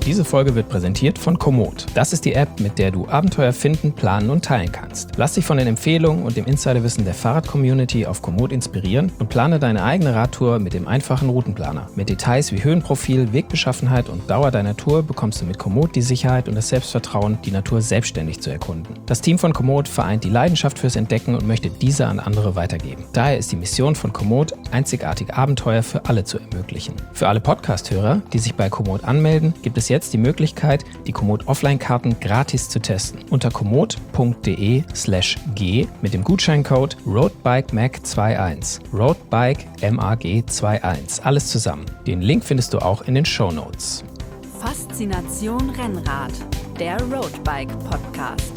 Diese Folge wird präsentiert von Komoot. Das ist die App, mit der du Abenteuer finden, planen und teilen kannst. Lass dich von den Empfehlungen und dem Insiderwissen der Fahrrad-Community auf Komoot inspirieren und plane deine eigene Radtour mit dem einfachen Routenplaner. Mit Details wie Höhenprofil, Wegbeschaffenheit und Dauer deiner Tour bekommst du mit Komoot die Sicherheit und das Selbstvertrauen, die Natur selbstständig zu erkunden. Das Team von Komoot vereint die Leidenschaft fürs Entdecken und möchte diese an andere weitergeben. Daher ist die Mission von Komoot, einzigartige Abenteuer für alle zu ermöglichen. Für alle Podcast-Hörer, die sich bei Komoot anmelden, gibt es jetzt die Möglichkeit, die Komoot Offline-Karten gratis zu testen. Unter komoot.de/g mit dem Gutscheincode RoadBikeMag21. RoadBikeMAG21. Alles zusammen. Den Link findest du auch in den Shownotes. Faszination Rennrad, der Roadbike Podcast.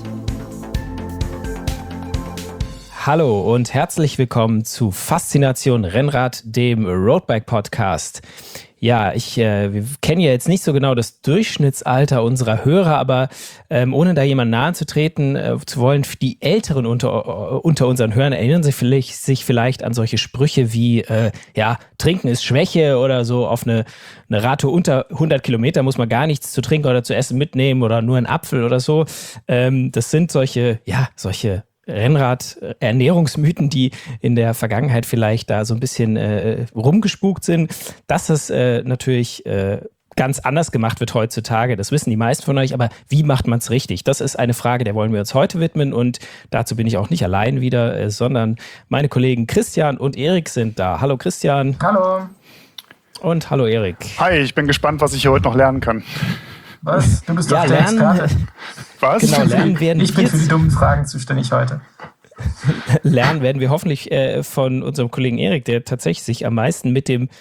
Hallo und herzlich willkommen zu Faszination Rennrad, dem Roadbike Podcast. Ja, wir kennen ja jetzt nicht so genau das Durchschnittsalter unserer Hörer, aber ohne da jemand nahe zu treten zu wollen, die Älteren unter unseren Hörern erinnern sich vielleicht an solche Sprüche wie, Trinken ist Schwäche oder so, auf eine Radtour unter 100 Kilometer muss man gar nichts zu trinken oder zu essen mitnehmen oder nur einen Apfel oder so. Das sind solche Rennrad-Ernährungsmythen, die in der Vergangenheit vielleicht da so ein bisschen rumgespukt sind. Dass es natürlich ganz anders gemacht wird heutzutage, das wissen die meisten von euch, aber wie macht man es richtig? Das ist eine Frage, der wollen wir uns heute widmen und dazu bin ich auch nicht allein wieder, sondern meine Kollegen Christian und Erik sind da. Hallo Christian. Hallo. Und hallo Erik. Hi, ich bin gespannt, was ich hier heute noch lernen kann. Was? Du bist doch der Experte. Was? Genau, ich bin für die dummen Fragen zuständig heute. Lernen werden wir hoffentlich von unserem Kollegen Erik, der tatsächlich sich am meisten mit dem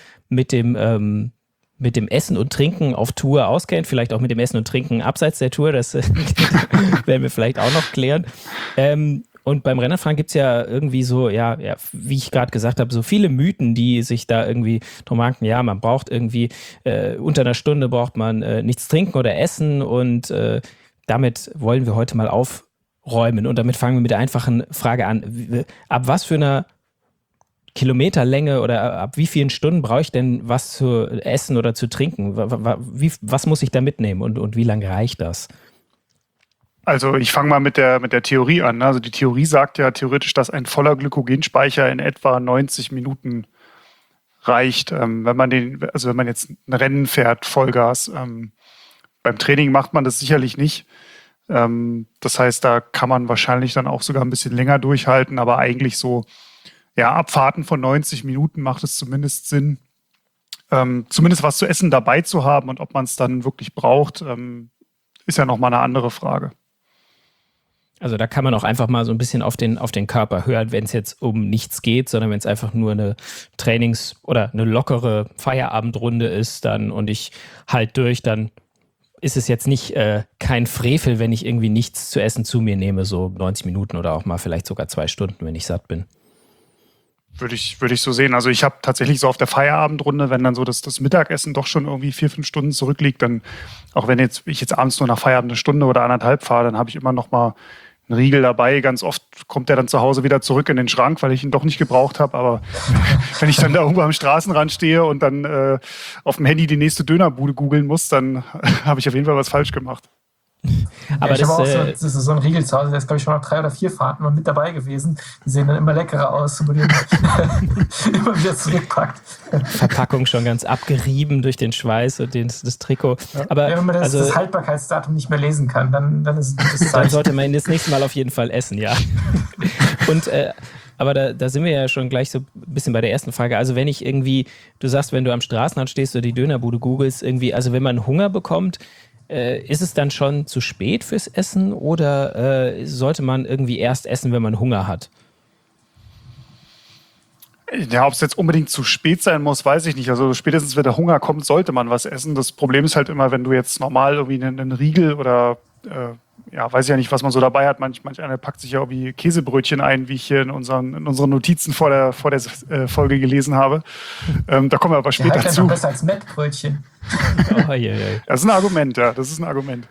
Essen und Trinken auf Tour auskennt, vielleicht auch mit dem Essen und Trinken abseits der Tour, das werden wir vielleicht auch noch klären. Und beim Rennradfahren gibt es ja irgendwie so, wie ich gerade gesagt habe, so viele Mythen, die sich da irgendwie drum ranken. Ja, man braucht irgendwie, unter einer Stunde braucht man nichts trinken oder essen und damit wollen wir heute mal aufräumen. Und damit fangen wir mit der einfachen Frage an. Ab was für einer Kilometerlänge oder ab wie vielen Stunden brauche ich denn was zu essen oder zu trinken? Was muss ich da mitnehmen und wie lange reicht das? Also ich fange mal mit der Theorie an. Also die Theorie sagt ja theoretisch, dass ein voller Glykogenspeicher in etwa 90 Minuten reicht. Wenn man jetzt ein Rennen fährt, Vollgas. Beim Training macht man das sicherlich nicht. Das heißt, da kann man wahrscheinlich dann auch sogar ein bisschen länger durchhalten, aber eigentlich so, Abfahrten von 90 Minuten macht es zumindest Sinn, zumindest was zu essen dabei zu haben und ob man es dann wirklich braucht, ist ja nochmal eine andere Frage. Also da kann man auch einfach mal so ein bisschen auf den Körper hören, wenn es jetzt um nichts geht, sondern wenn es einfach nur eine Trainings- oder eine lockere Feierabendrunde ist dann und ich halt durch, dann ist es jetzt nicht kein Frevel, wenn ich irgendwie nichts zu essen zu mir nehme, so 90 Minuten oder auch mal vielleicht sogar 2 Stunden, wenn ich satt bin. Würde ich so sehen. Also ich habe tatsächlich so auf der Feierabendrunde, wenn dann so das Mittagessen doch schon irgendwie 4-5 Stunden zurückliegt, dann, auch wenn ich jetzt abends nur nach Feierabend 1 Stunde oder 1,5 fahre, dann habe ich immer noch mal einen Riegel dabei. Ganz oft kommt der dann zu Hause wieder zurück in den Schrank, weil ich ihn doch nicht gebraucht habe. Aber wenn ich dann da irgendwo am Straßenrand stehe und dann auf dem Handy die nächste Dönerbude googeln muss, dann habe ich auf jeden Fall was falsch gemacht. Aber ich habe auch so ein Riegel zu Hause, der ist, glaube ich, schon nach 3 oder 4 Fahrten mal mit dabei gewesen. Die sehen dann immer leckerer aus, wenn man den immer wieder zurückpackt. Verpackung schon ganz abgerieben durch den Schweiß und das Trikot. Aber wenn man das Haltbarkeitsdatum nicht mehr lesen kann, dann ist es ein gutes Zeichen. Dann sollte man ihn das nächste Mal auf jeden Fall essen, ja. Und aber da sind wir ja schon gleich so ein bisschen bei der ersten Frage. Also wenn ich irgendwie, du sagst, wenn du am Straßenrand stehst oder die Dönerbude googelst, irgendwie, also wenn man Hunger bekommt, ist es dann schon zu spät fürs Essen oder sollte man irgendwie erst essen, wenn man Hunger hat? Ja, ob es jetzt unbedingt zu spät sein muss, weiß ich nicht. Also spätestens, wenn der Hunger kommt, sollte man was essen. Das Problem ist halt immer, wenn du jetzt normal irgendwie einen Riegel oder weiß ich ja nicht, was man so dabei hat. Manch einer packt sich ja irgendwie Käsebrötchen ein, wie ich hier in unseren Notizen vor der Folge gelesen habe. Da kommen wir aber später zu. Besser als Mettbrötchen. Oh, yeah. Das ist ein Argument, ja. Das ist ein Argument.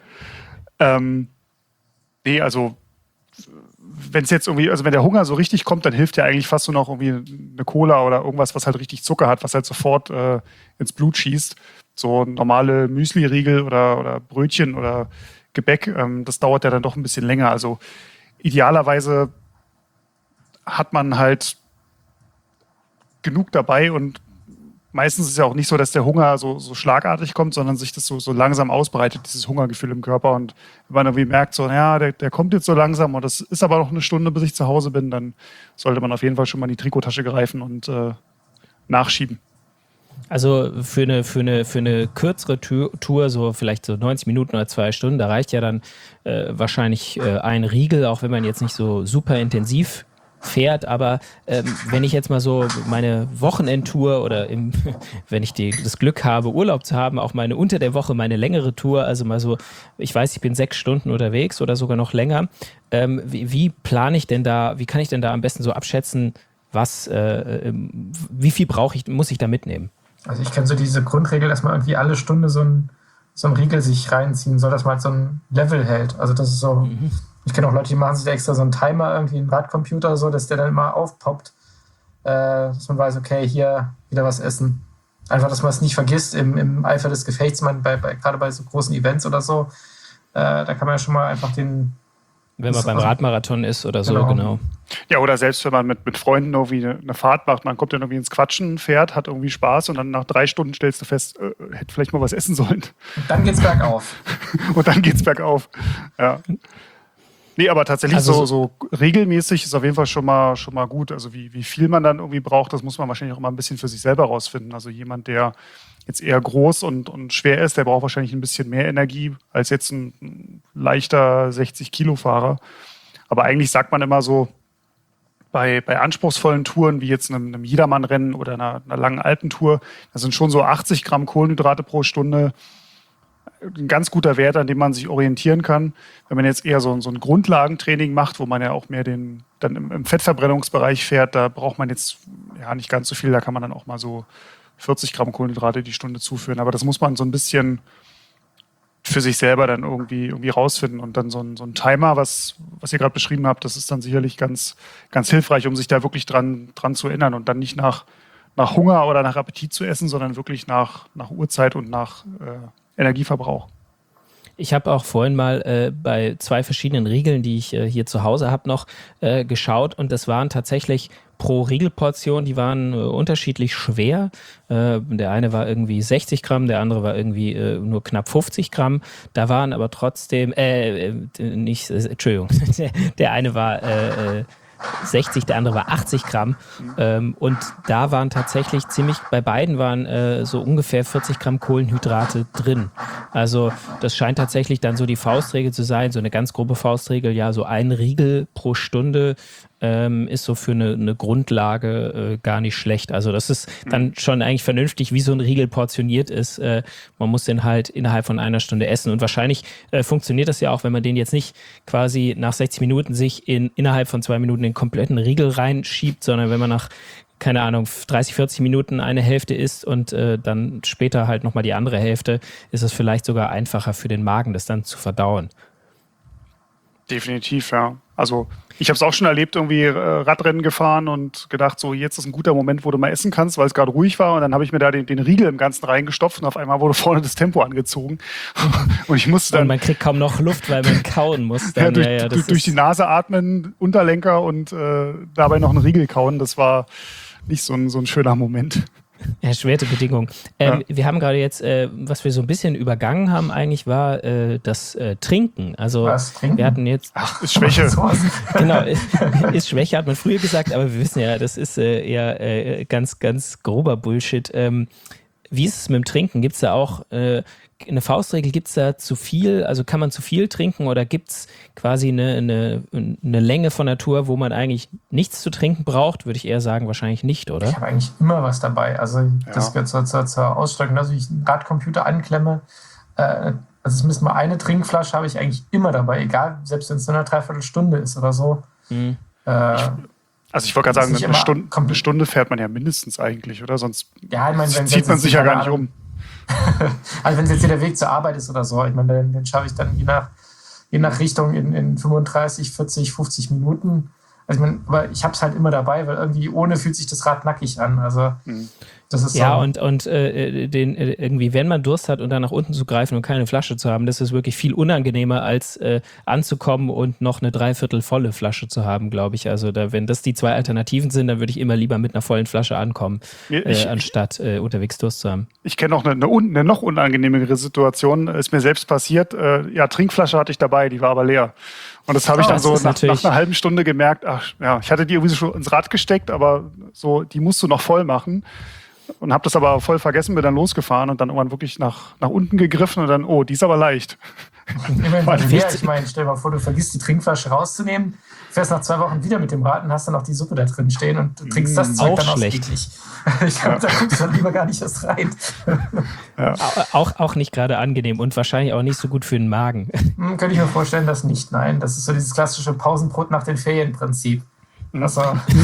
Also wenn es jetzt irgendwie, also wenn der Hunger so richtig kommt, dann hilft ja eigentlich fast nur noch irgendwie eine Cola oder irgendwas, was halt richtig Zucker hat, was halt sofort ins Blut schießt. So normale Müsli-Riegel oder Brötchen oder Gebäck, das dauert ja dann doch ein bisschen länger. Also idealerweise hat man halt genug dabei und meistens ist es ja auch nicht so, dass der Hunger so schlagartig kommt, sondern sich das so langsam ausbreitet, dieses Hungergefühl im Körper. Und wenn man irgendwie merkt, so, ja, der kommt jetzt so langsam und das ist aber noch eine Stunde, bis ich zu Hause bin, dann sollte man auf jeden Fall schon mal in die Trikottasche greifen und nachschieben. Also für eine kürzere Tour, so vielleicht so 90 Minuten oder 2 Stunden, da reicht ja dann wahrscheinlich ein Riegel, auch wenn man jetzt nicht so super intensiv fährt. Aber wenn ich jetzt mal so meine Wochenendtour oder wenn ich das Glück habe, Urlaub zu haben, auch meine unter der Woche, meine längere Tour, also mal so, ich weiß, ich bin 6 Stunden unterwegs oder sogar noch länger. Wie plane ich denn da, wie kann ich denn da am besten so abschätzen, wie viel muss ich da mitnehmen? Also ich kenne so diese Grundregel, dass man irgendwie alle Stunde so ein Riegel sich reinziehen soll, dass man halt so ein Level hält. Also das ist so, ich kenne auch Leute, die machen sich da extra so einen Timer irgendwie im Radcomputer so, dass der dann immer aufpoppt, dass man weiß, okay, hier wieder was essen. Einfach, dass man es nicht vergisst im Eifer des Gefechts, gerade bei so großen Events oder so, da kann man ja schon mal einfach wenn man beim Radmarathon ist oder so, genau. Ja, oder selbst wenn man mit Freunden irgendwie eine Fahrt macht, man kommt dann irgendwie ins Quatschen, fährt, hat irgendwie Spaß und dann nach 3 Stunden stellst du fest, hätte vielleicht mal was essen sollen. Und dann geht's bergauf. Und dann geht's bergauf, ja. Nee, aber tatsächlich also so regelmäßig ist auf jeden Fall schon mal gut. Also wie viel man dann irgendwie braucht, das muss man wahrscheinlich auch mal ein bisschen für sich selber rausfinden. Also jemand, der jetzt eher groß und schwer ist, der braucht wahrscheinlich ein bisschen mehr Energie als jetzt ein leichter 60-Kilo-Fahrer. Aber eigentlich sagt man immer so, bei anspruchsvollen Touren, wie jetzt einem Jedermann-Rennen oder einer langen Alpentour, das sind schon so 80 Gramm Kohlenhydrate pro Stunde ein ganz guter Wert, an dem man sich orientieren kann. Wenn man jetzt eher so ein Grundlagentraining macht, wo man ja auch mehr dann im Fettverbrennungsbereich fährt, da braucht man jetzt ja nicht ganz so viel, da kann man dann auch mal so 40 Gramm Kohlenhydrate die Stunde zuführen. Aber das muss man so ein bisschen für sich selber dann irgendwie rausfinden. Und dann so ein Timer, was ihr gerade beschrieben habt, das ist dann sicherlich ganz, ganz hilfreich, um sich da wirklich dran zu erinnern und dann nicht nach Hunger oder nach Appetit zu essen, sondern wirklich nach Uhrzeit und nach Energieverbrauch. Ich habe auch vorhin mal bei 2 verschiedenen Riegeln, die ich hier zu Hause habe, noch geschaut und das waren tatsächlich pro Riegelportion, die waren unterschiedlich schwer. Der eine war irgendwie 60 Gramm, der andere war irgendwie nur knapp 50 Gramm. Da waren aber trotzdem, Entschuldigung, der eine war 60, der andere war 80 Gramm. Und da waren tatsächlich bei beiden waren so ungefähr 40 Gramm Kohlenhydrate drin. Also das scheint tatsächlich dann so die Faustregel zu sein, so eine ganz grobe Faustregel, ja, so ein Riegel pro Stunde ist so für eine Grundlage gar nicht schlecht. Also das ist dann schon eigentlich vernünftig, wie so ein Riegel portioniert ist. Man muss den halt innerhalb von 1 Stunde essen. Und wahrscheinlich funktioniert das ja auch, wenn man den jetzt nicht quasi nach 60 Minuten sich innerhalb von 2 Minuten den kompletten Riegel reinschiebt, sondern wenn man nach, keine Ahnung, 30, 40 Minuten eine Hälfte isst und dann später halt nochmal die andere Hälfte, ist es vielleicht sogar einfacher für den Magen, das dann zu verdauen. Definitiv, ja. Also ich habe es auch schon erlebt, irgendwie Radrennen gefahren und gedacht, so jetzt ist ein guter Moment, wo du mal essen kannst, weil es gerade ruhig war und dann habe ich mir da den Riegel im Ganzen reingestopft und auf einmal wurde vorne das Tempo angezogen und ich musste dann... Und man kriegt kaum noch Luft, weil man kauen muss. Dann, durch die Nase atmen, Unterlenker und dabei noch einen Riegel kauen, das war nicht so ein schöner Moment. Erschwerte Bedingungen. Wir haben gerade jetzt, was wir so ein bisschen übergangen haben eigentlich, war das Trinken. Also was, Trinken? Wir hatten jetzt... Ach, ist Schwäche. Genau, ist Schwäche, hat man früher gesagt, aber wir wissen ja, das ist eher ganz, ganz grober Bullshit. Wie ist es mit dem Trinken? Gibt es da auch eine Faustregel? Gibt es da zu viel? Also kann man zu viel trinken oder gibt es quasi eine Länge von der Tour, wo man eigentlich nichts zu trinken braucht? Würde ich eher sagen, wahrscheinlich nicht, oder? Ich habe eigentlich immer was dabei. Also das gehört zur Ausstattung. Also ich einen Radcomputer anklemme. Also zumindest mal eine Trinkflasche habe ich eigentlich immer dabei, egal, selbst wenn es nur eine Dreiviertelstunde ist oder so. Also ich wollte gerade sagen, eine Stunde fährt man ja mindestens eigentlich, oder? Sonst ja, ich meine, zieht man sich ja gar nicht um. Also wenn es jetzt hier der Weg zur Arbeit ist oder so, ich meine, den schaffe ich dann je nach Richtung in 35, 40, 50 Minuten. Also ich meine, aber ich habe es halt immer dabei, weil irgendwie ohne fühlt sich das Rad nackig an. Also Das ist ja, so. und irgendwie, wenn man Durst hat und dann nach unten zu greifen und keine Flasche zu haben, das ist wirklich viel unangenehmer, als anzukommen und noch eine dreiviertel volle Flasche zu haben, glaube ich. Also wenn das die zwei Alternativen sind, dann würde ich immer lieber mit einer vollen Flasche ankommen, anstatt unterwegs Durst zu haben. Ich kenne auch eine noch unangenehmere Situation, ist mir selbst passiert. Trinkflasche hatte ich dabei, die war aber leer. Und das habe ich dann so nach einer halben Stunde gemerkt, ich hatte die irgendwie schon ins Rad gesteckt, aber so, die musst du noch voll machen. Und habe das aber voll vergessen, bin dann losgefahren und dann irgendwann wirklich nach unten gegriffen und dann, die ist aber leicht. Ich meine, stell dir mal vor, du vergisst die Trinkflasche rauszunehmen, fährst nach 2 Wochen wieder mit dem Rad und hast dann noch die Suppe da drin stehen und du trinkst das Zeug dann ausgiebig. Ich glaube, da guckst du dann lieber gar nicht erst rein. Ja. Auch nicht gerade angenehm und wahrscheinlich auch nicht so gut für den Magen. Könnte ich mir vorstellen, dass nicht. Nein, das ist so dieses klassische Pausenbrot nach den Ferien-Prinzip. Also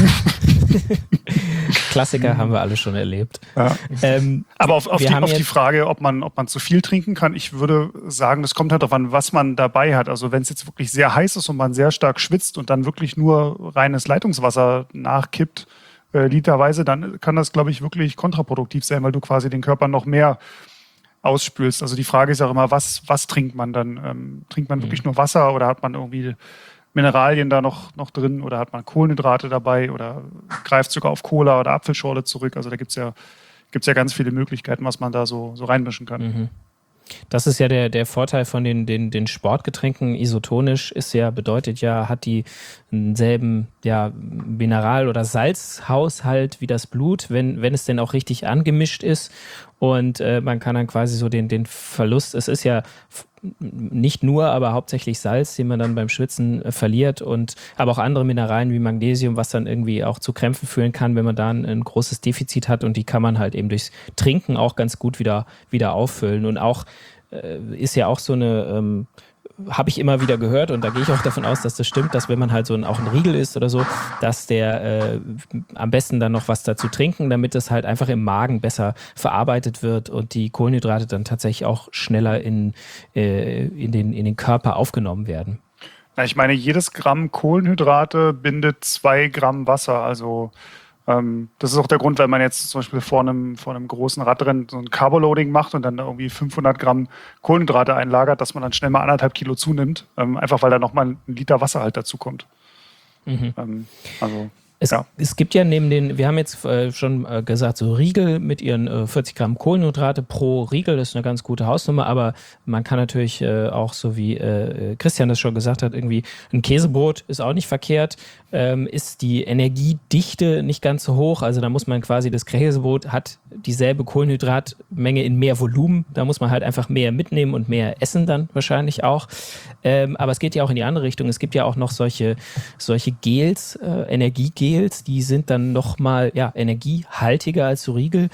Klassiker haben wir alle schon erlebt. Ja. Aber auf die Frage, ob man zu viel trinken kann, ich würde sagen, das kommt halt darauf an, was man dabei hat. Also wenn es jetzt wirklich sehr heiß ist und man sehr stark schwitzt und dann wirklich nur reines Leitungswasser nachkippt, literweise, dann kann das, glaube ich, wirklich kontraproduktiv sein, weil du quasi den Körper noch mehr ausspülst. Also die Frage ist auch immer, was trinkt man dann? Trinkt man wirklich nur Wasser oder hat man irgendwie Mineralien da noch drin oder hat man Kohlenhydrate dabei oder greift sogar auf Cola oder Apfelschorle zurück? Also da gibt's ja ganz viele Möglichkeiten, was man da so reinmischen kann. Mhm. Das ist ja der Vorteil von den Sportgetränken. Isotonisch bedeutet ja, hat die denselben Mineral- oder Salzhaushalt wie das Blut, wenn es denn auch richtig angemischt ist. Und man kann dann quasi so den Verlust, es ist ja nicht nur, aber hauptsächlich Salz, den man dann beim Schwitzen verliert aber auch andere Mineralien wie Magnesium, was dann irgendwie auch zu Krämpfen führen kann, wenn man da ein großes Defizit hat und die kann man halt eben durchs Trinken auch ganz gut wieder auffüllen und auch ist ja auch so eine habe ich immer wieder gehört und da gehe ich auch davon aus, dass das stimmt, dass wenn man halt auch ein Riegel isst oder so, dass der am besten dann noch was dazu trinken, damit es halt einfach im Magen besser verarbeitet wird und die Kohlenhydrate dann tatsächlich auch schneller in den Körper aufgenommen werden. Na, ich meine, jedes Gramm Kohlenhydrate bindet 2 Gramm Wasser, also das ist auch der Grund, wenn man jetzt zum Beispiel vor einem großen Radrennen so ein Carboloading macht und dann irgendwie 500 Gramm Kohlenhydrate einlagert, dass man dann schnell mal 1,5 Kilo zunimmt, einfach weil da nochmal ein Liter Wasser halt dazu kommt. Mhm. Es gibt ja wir haben jetzt schon gesagt, so Riegel mit ihren 40 Gramm Kohlenhydrate pro Riegel, das ist eine ganz gute Hausnummer, aber man kann natürlich auch, so wie Christian das schon gesagt hat, irgendwie ein Käsebrot ist auch nicht verkehrt, ist die Energiedichte nicht ganz so hoch, also da muss man quasi, das Käsebrot hat dieselbe Kohlenhydratmenge in mehr Volumen, da muss man halt einfach mehr mitnehmen und mehr essen dann wahrscheinlich auch, aber es geht ja auch in die andere Richtung, es gibt ja auch noch solche Gels, Energiegels, die sind dann nochmal energiehaltiger als so Riegel.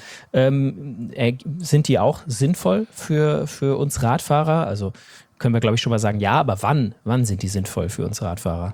Sind die auch sinnvoll für uns Radfahrer? Also können wir, glaube ich, schon mal sagen, ja, aber wann sind die sinnvoll für uns Radfahrer?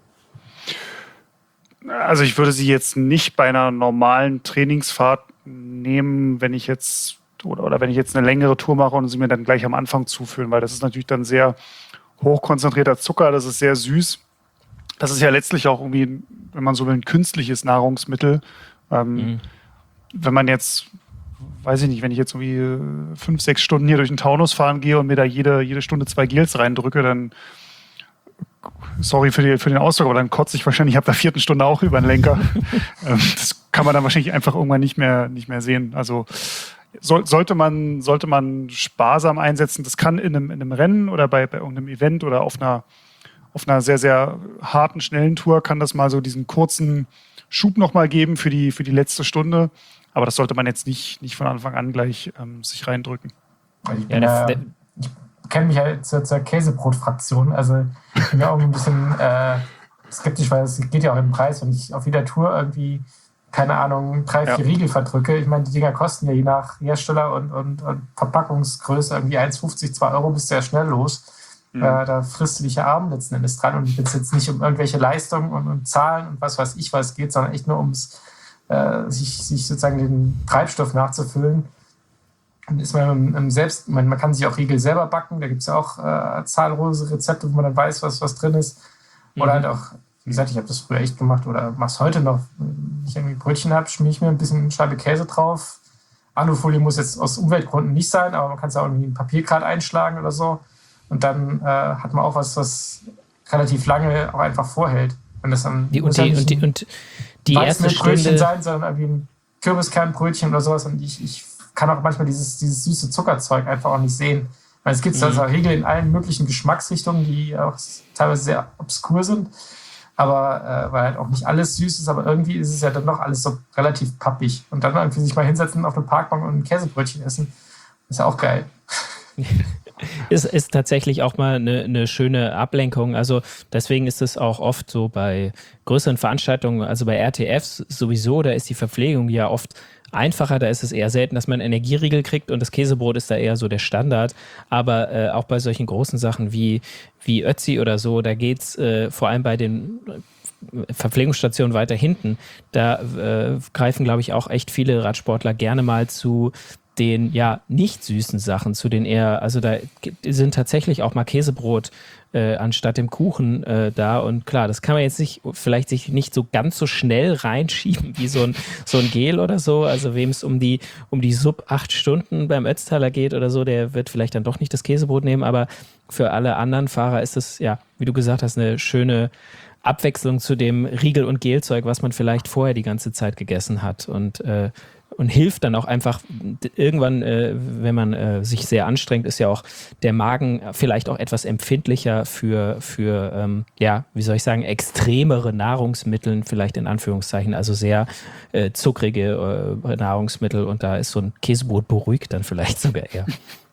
Also ich würde sie jetzt nicht bei einer normalen Trainingsfahrt nehmen, wenn ich jetzt wenn ich jetzt eine längere Tour mache und sie mir dann gleich am Anfang zuführen, weil das ist natürlich dann sehr hochkonzentrierter Zucker, das ist sehr süß. Das ist ja letztlich auch irgendwie, wenn man so will, ein künstliches Nahrungsmittel. Wenn man jetzt, weiß ich nicht, wenn ich jetzt irgendwie 5-6 Stunden hier durch den Taunus fahren gehe und mir da jede Stunde 2 Gels reindrücke, dann, sorry für den Ausdruck, aber dann kotze ich wahrscheinlich ab der 4. Stunde auch über den Lenker. Das kann man dann wahrscheinlich einfach irgendwann nicht mehr sehen. Also sollte man sparsam einsetzen. Das kann in einem Rennen oder bei irgendeinem Event oder auf einer sehr, sehr harten, schnellen Tour kann das mal so diesen kurzen Schub nochmal geben für die letzte Stunde. Aber das sollte man jetzt nicht von Anfang an gleich sich reindrücken. Ich kenne mich ja zur Käsebrot-Fraktion. Also ich bin ja auch ein bisschen skeptisch, weil es geht ja auch im Preis. Wenn ich auf jeder Tour irgendwie, keine Ahnung, 3-4 Riegel verdrücke. Ich meine, die Dinger kosten ja je nach Hersteller und Verpackungsgröße irgendwie 1,50, 2 Euro, bist du ja schnell los. Da frisst du dich ja Abend letzten Endes dran und wenn es jetzt nicht um irgendwelche Leistungen und Zahlen und was weiß ich was geht, sondern echt nur ums sich sozusagen den Treibstoff nachzufüllen. Und ist man man kann sich auch Riegel selber backen, da gibt es ja auch zahllose Rezepte, wo man dann weiß, was drin ist. Oder halt auch, wie gesagt, ich habe das früher echt gemacht oder mach's heute noch. Wenn ich irgendwie Brötchen habe, schmier ich mir ein bisschen Scheibe Käse drauf, Alufolie muss jetzt aus Umweltgründen nicht sein, aber man kann es auch irgendwie in Papiergrad einschlagen oder so. Und dann hat man auch was relativ lange auch einfach vorhält. Wenn das dann die erste Brötchen Stunde sein, sondern irgendwie ein Kürbiskernbrötchen oder sowas. Und ich kann auch manchmal dieses süße Zuckerzeug einfach auch nicht sehen. Weil es gibt also Riegel in allen möglichen Geschmacksrichtungen, die auch teilweise sehr obskur sind. Aber weil halt auch nicht alles süß ist, aber irgendwie ist es ja dann doch alles so relativ pappig. Und dann irgendwie sich mal hinsetzen auf eine Parkbank und ein Käsebrötchen essen, ist ja auch geil. Ist tatsächlich auch mal eine schöne Ablenkung. Also deswegen ist es auch oft so bei größeren Veranstaltungen, also bei RTFs sowieso, da ist die Verpflegung ja oft einfacher, da ist es eher selten, dass man Energieriegel kriegt und das Käsebrot ist da eher so der Standard. Aber auch bei solchen großen Sachen wie Ötzi oder so, da geht es vor allem bei den Verpflegungsstationen weiter hinten, da greifen, glaube ich, auch echt viele Radsportler gerne mal zu den nicht süßen Sachen, zu den eher, also da sind tatsächlich auch mal Käsebrot anstatt dem Kuchen da und klar, das kann man jetzt vielleicht sich nicht so ganz so schnell reinschieben wie so ein Gel oder so, also wem es um die sub 8 Stunden beim Ötztaler geht oder so, der wird vielleicht dann doch nicht das Käsebrot nehmen, aber für alle anderen Fahrer ist es, wie du gesagt hast, eine schöne Abwechslung zu dem Riegel- und Gelzeug, was man vielleicht vorher die ganze Zeit gegessen hat und hilft dann auch einfach irgendwann, wenn man sich sehr anstrengt, ist ja auch der Magen vielleicht auch etwas empfindlicher für wie soll ich sagen, extremere Nahrungsmittel, vielleicht in Anführungszeichen, also sehr zuckrige Nahrungsmittel und da ist so ein Käsebrot beruhigt dann vielleicht sogar eher.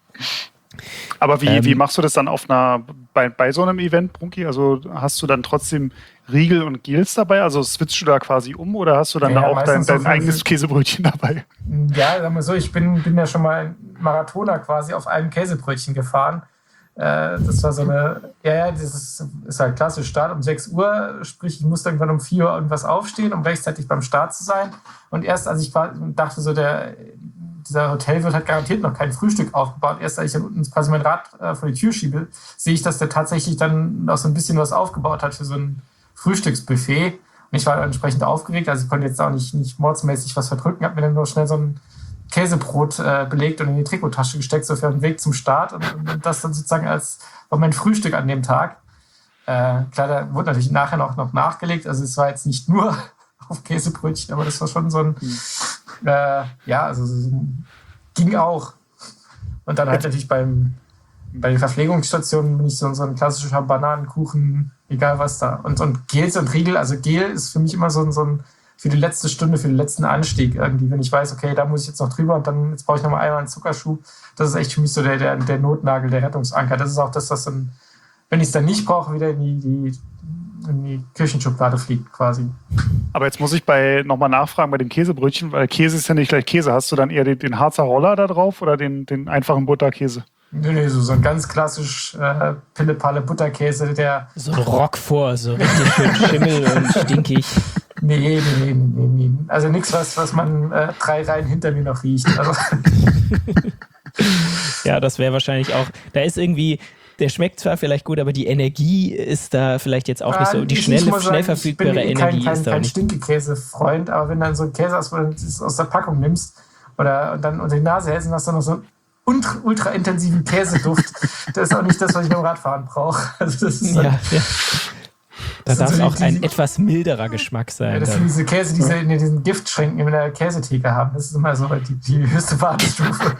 Aber wie machst du das dann bei so einem Event, Brunki? Also hast du dann trotzdem Riegel und Gels dabei? Also switchst du da quasi um oder hast du dann auch dein eigenes Käsebrötchen dabei? Ja, sagen wir so, ich bin ja schon mal ein Marathoner quasi auf einem Käsebrötchen gefahren. Das war so das ist halt klassisch Start um 6 Uhr, sprich ich musste irgendwann um 4 Uhr irgendwas aufstehen, um rechtzeitig beim Start zu sein. Und erst als ich dachte so, dieser Hotelwirt hat garantiert noch kein Frühstück aufgebaut. Erst als ich dann unten quasi mein Rad vor die Tür schiebe, sehe ich, dass der tatsächlich dann noch so ein bisschen was aufgebaut hat für so ein Frühstücksbuffet. Und ich war entsprechend aufgeregt, also ich konnte jetzt auch nicht mordsmäßig was verdrücken, habe mir dann nur schnell so ein Käsebrot belegt und in die Trikottasche gesteckt, so für den Weg zum Start und das dann sozusagen war mein Frühstück an dem Tag. Klar, da wurde natürlich nachher noch nachgelegt, also es war jetzt nicht nur auf Käsebrötchen, aber das war schon so ein ging auch. Und dann halt natürlich bei den Verpflegungsstationen bin ich so ein klassischer Bananenkuchen, egal was da. Und Gels und Riegel, also Gel ist für mich immer so ein für die letzte Stunde, für den letzten Anstieg irgendwie, wenn ich weiß, okay, da muss ich jetzt noch drüber und dann jetzt brauche ich noch mal einmal einen Zuckerschub. Das ist echt für mich so der Notnagel, der Rettungsanker. Das ist auch das, was dann, wenn ich es dann nicht brauche, wieder in die Küchenschublade fliegt quasi. Aber jetzt muss ich nochmal nachfragen bei dem Käsebrötchen, weil Käse ist ja nicht gleich Käse. Hast du dann eher den Harzer Roller da drauf oder den einfachen Butterkäse? Nee, so ein ganz klassisch Pille-Palle Butterkäse, der... So ein Roquefort, so richtig schön Schimmel und stinkig. Nee. Also nichts, was man 3 Reihen hinter mir noch riecht. Also. Ja, das wäre wahrscheinlich auch... Da ist irgendwie... Der schmeckt zwar vielleicht gut, aber die Energie ist da vielleicht jetzt auch nicht so. Die schnell verfügbare Energie ist da kein nicht. Stinkekäse-Freund, aber wenn dann so ein Käse aus der Packung nimmst und dann unter die Nase hältst und hast dann noch so einen ultra intensiven Käseduft, das ist auch nicht das, was ich beim Radfahren brauche. Also das ist ja. Da darf es auch ein etwas milderer Geschmack sein. Ja, das sind diese Käse, die sie in diesen Giftschränken in der Käsetheke haben. Das ist immer so die höchste Wartestufe.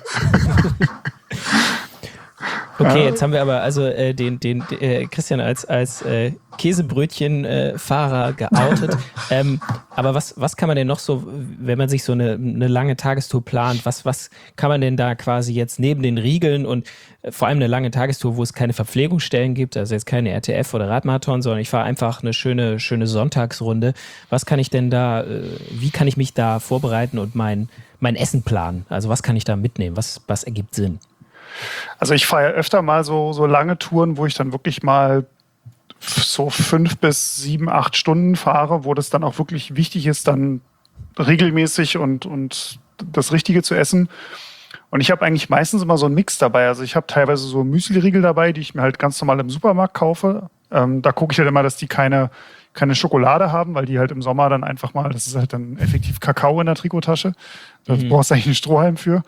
Okay, jetzt haben wir aber also den Christian als Käsebrötchen-Fahrer geoutet. Aber was kann man denn noch so, wenn man sich so eine lange Tagestour plant, was kann man denn da quasi jetzt neben den Riegeln und vor allem eine lange Tagestour, wo es keine Verpflegungsstellen gibt, also jetzt keine RTF oder Radmarathon, sondern ich fahre einfach eine schöne Sonntagsrunde. Was kann ich denn da, wie kann ich mich da vorbereiten und mein Essen planen? Also was kann ich da mitnehmen? Was ergibt Sinn? Also ich fahre ja öfter mal so lange Touren, wo ich dann wirklich mal so 5 bis 7, 8 Stunden fahre, wo das dann auch wirklich wichtig ist, dann regelmäßig und das Richtige zu essen. Und ich habe eigentlich meistens immer so einen Mix dabei. Also ich habe teilweise so Müsli-Riegel dabei, die ich mir halt ganz normal im Supermarkt kaufe. Da gucke ich halt immer, dass die keine keine Schokolade haben, weil die halt im Sommer dann einfach mal, das ist halt dann effektiv Kakao in der Trikottasche. Da brauchst du eigentlich einen Strohhalm für.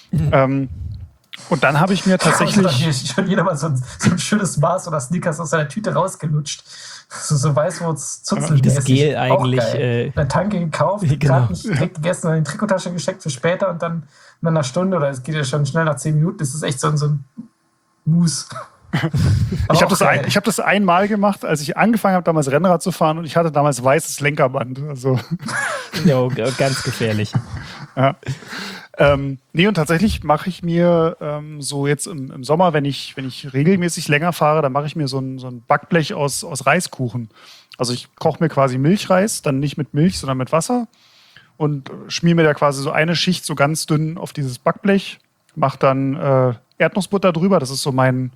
Und dann habe ich mir tatsächlich... Schon jeder mal so ein schönes Maß oder Snickers aus seiner Tüte rausgelutscht. So Weißwurz-Zutzelmäßig. Das Gel eigentlich. In der Tanke gekauft, gerade nicht direkt gegessen, in die Trikottasche gesteckt für später und dann in einer Stunde, oder es geht ja schon schnell nach 10 Minuten, das ist echt so ein Mousse. Ich habe das einmal gemacht, als ich angefangen habe, damals Rennrad zu fahren, und ich hatte damals weißes Lenkerband. Also. Ja, ganz gefährlich. Ja. Nee, und tatsächlich mache ich mir so jetzt im Sommer, wenn ich regelmäßig länger fahre, dann mache ich mir so ein Backblech aus Reiskuchen. Also ich koche mir quasi Milchreis, dann nicht mit Milch, sondern mit Wasser, und schmier mir da quasi so eine Schicht so ganz dünn auf dieses Backblech, mache dann Erdnussbutter drüber. Das ist so mein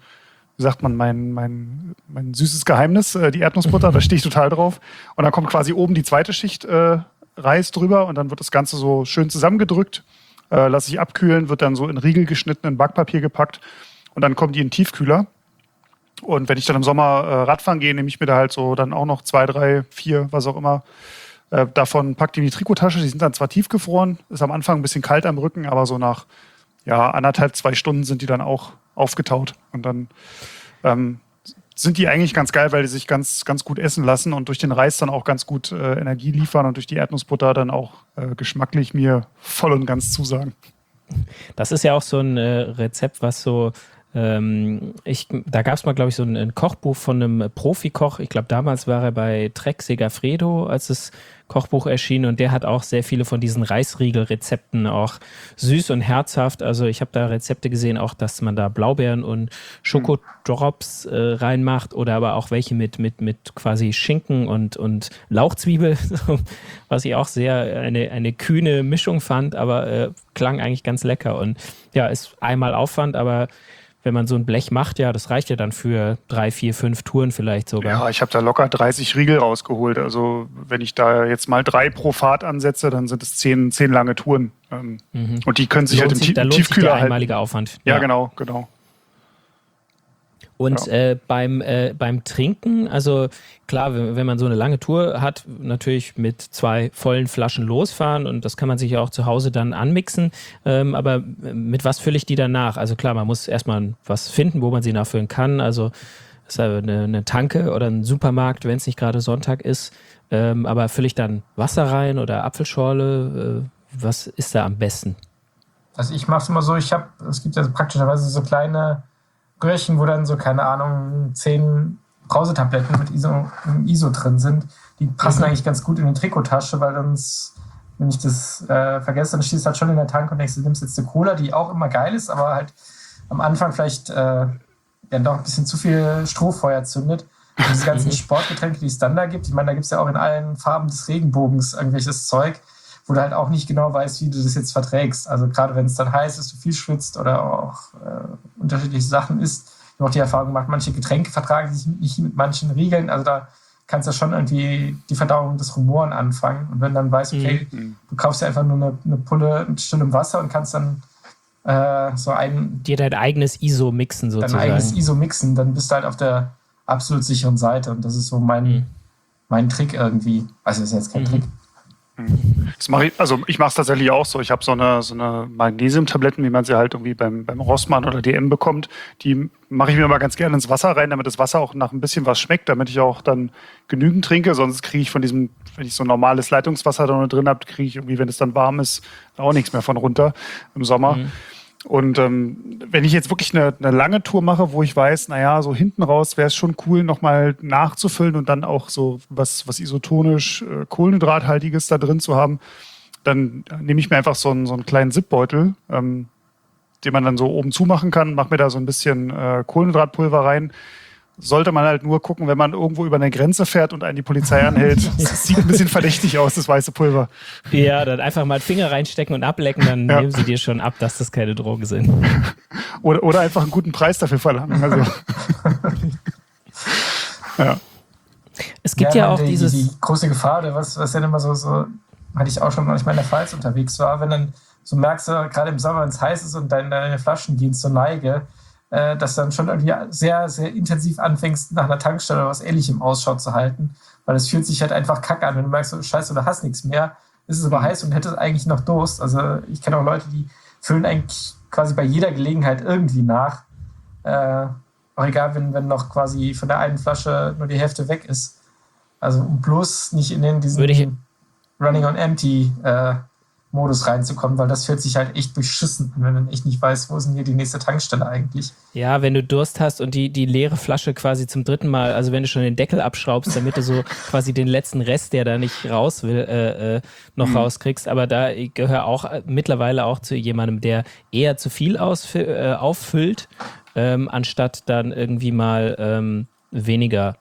süßes Geheimnis, die Erdnussbutter, da stehe ich total drauf. Und dann kommt quasi oben die zweite Schicht Reis drüber, und dann wird das Ganze so schön zusammengedrückt, lasse ich abkühlen, wird dann so in Riegel geschnitten, in Backpapier gepackt, und dann kommen die in den Tiefkühler. Und wenn ich dann im Sommer Radfahren gehe, nehme ich mir da halt so dann auch noch 2, 3, 4, was auch immer, davon, packe die in die Trikottasche. Die sind dann zwar tiefgefroren, ist am Anfang ein bisschen kalt am Rücken, aber so nach 1,5, 2 Stunden sind die dann auch aufgetaut. Und dann sind die eigentlich ganz geil, weil die sich ganz, ganz gut essen lassen und durch den Reis dann auch ganz gut Energie liefern und durch die Erdnussbutter dann auch geschmacklich mir voll und ganz zusagen. Das ist ja auch so ein Rezept, was so, da gab es mal, glaube ich, so ein Kochbuch von einem Profikoch. Ich glaube, damals war er bei Trek Segafredo, als das Kochbuch erschien, und der hat auch sehr viele von diesen Reisriegel-Rezepten, auch süß und herzhaft. Also ich habe da Rezepte gesehen, auch, dass man da Blaubeeren und Schokodrops reinmacht, oder aber auch welche mit quasi Schinken und Lauchzwiebel, was ich auch sehr eine kühne Mischung fand, aber klang eigentlich ganz lecker. Und ja, ist einmal Aufwand, aber wenn man so ein Blech macht, ja, das reicht ja dann für 3, 4, 5 Touren vielleicht sogar. Ja, ich habe da locker 30 Riegel rausgeholt. Also wenn ich da jetzt mal 3 pro Fahrt ansetze, dann sind es 10 lange Touren. Und die können sich halt im Tiefkühler halten. Der einmalige Aufwand. Ja, genau. Und beim Trinken, also klar, wenn man so eine lange Tour hat, natürlich mit 2 vollen Flaschen losfahren, und das kann man sich ja auch zu Hause dann anmixen, aber mit was fülle ich die dann nach? Also klar, man muss erstmal was finden, wo man sie nachfüllen kann, also ist eine Tanke oder ein Supermarkt, wenn es nicht gerade Sonntag ist, aber fülle ich dann Wasser rein oder Apfelschorle, was ist da am besten? Also ich mache es immer so, es gibt ja praktischerweise so kleine Röhrchen, wo dann so, keine Ahnung, 10 Brausetabletten mit ISO drin sind. Die passen eigentlich ganz gut in die Trikottasche, weil sonst, wenn ich das vergesse, dann stehst du halt schon in der Tank und denkst, du nimmst jetzt eine Cola, die auch immer geil ist, aber halt am Anfang vielleicht doch ein bisschen zu viel Strohfeuer zündet. Und diese ganzen Sportgetränke, die es dann da gibt, ich meine, da gibt es ja auch in allen Farben des Regenbogens irgendwelches Zeug, wo du halt auch nicht genau weißt, wie du das jetzt verträgst. Also gerade wenn es dann heiß ist, du viel schwitzt oder auch unterschiedliche Sachen isst. Ich habe auch die Erfahrung gemacht, manche Getränke vertragen sich nicht mit manchen Riegeln. Also da kannst du schon irgendwie die Verdauung des Rumoren anfangen. Und wenn dann weißt, okay, du kaufst ja einfach nur eine Pulle mit stillem Wasser und kannst dann dir dein eigenes ISO mixen sozusagen. Dein eigenes ISO mixen, dann bist du halt auf der absolut sicheren Seite. Und das ist so mein Trick irgendwie. Also das ist jetzt kein Trick. Ich mache es tatsächlich auch so. Ich habe so eine Magnesiumtabletten, wie man sie halt irgendwie beim Rossmann oder DM bekommt. Die mache ich mir mal ganz gerne ins Wasser rein, damit das Wasser auch nach ein bisschen was schmeckt, damit ich auch dann genügend trinke. Sonst kriege ich von diesem, wenn ich so normales Leitungswasser da drin habe, kriege ich irgendwie, wenn es dann warm ist, auch nichts mehr von runter im Sommer. Und wenn ich jetzt wirklich eine lange Tour mache, wo ich weiß, naja, so hinten raus wäre es schon cool, nochmal nachzufüllen und dann auch so was isotonisch Kohlenhydrathaltiges da drin zu haben, dann nehme ich mir einfach so einen kleinen Zipbeutel, den man dann so oben zumachen kann, mache mir da so ein bisschen Kohlenhydratpulver rein. Sollte man halt nur gucken, wenn man irgendwo über eine Grenze fährt und einen die Polizei anhält. Das sieht ein bisschen verdächtig aus, das weiße Pulver. Ja, dann einfach mal den Finger reinstecken und ablecken, dann nehmen sie dir schon ab, dass das keine Drogen sind. Oder einfach einen guten Preis dafür verlangen. Also. Ja. Es gibt ja auch die große Gefahr, oder was ja immer so hatte ich auch schon manchmal in der Pfalz unterwegs war, wenn dann so merkst du, gerade im Sommer, wenn es heiß ist und deine Flaschen gehen zur Neige, dass du dann schon irgendwie sehr, sehr intensiv anfängst, nach einer Tankstelle oder was Ähnlichem Ausschau zu halten, weil es fühlt sich halt einfach kacke an, wenn du merkst, so, scheiße, du hast nichts mehr, ist es aber heiß und hättest eigentlich noch Durst. Also ich kenne auch Leute, die füllen eigentlich quasi bei jeder Gelegenheit irgendwie nach, auch egal, wenn noch quasi von der einen Flasche nur die Hälfte weg ist. Also um bloß nicht in diesen Running on Empty Modus reinzukommen, weil das fühlt sich halt echt beschissen an, wenn man echt nicht weiß, wo ist denn hier die nächste Tankstelle eigentlich. Ja, wenn du Durst hast und die leere Flasche quasi zum dritten Mal, also wenn du schon den Deckel abschraubst, damit du so quasi den letzten Rest, der da nicht raus will, noch rauskriegst. Aber da gehöre auch mittlerweile auch zu jemandem, der eher zu viel auffüllt, anstatt dann irgendwie mal weniger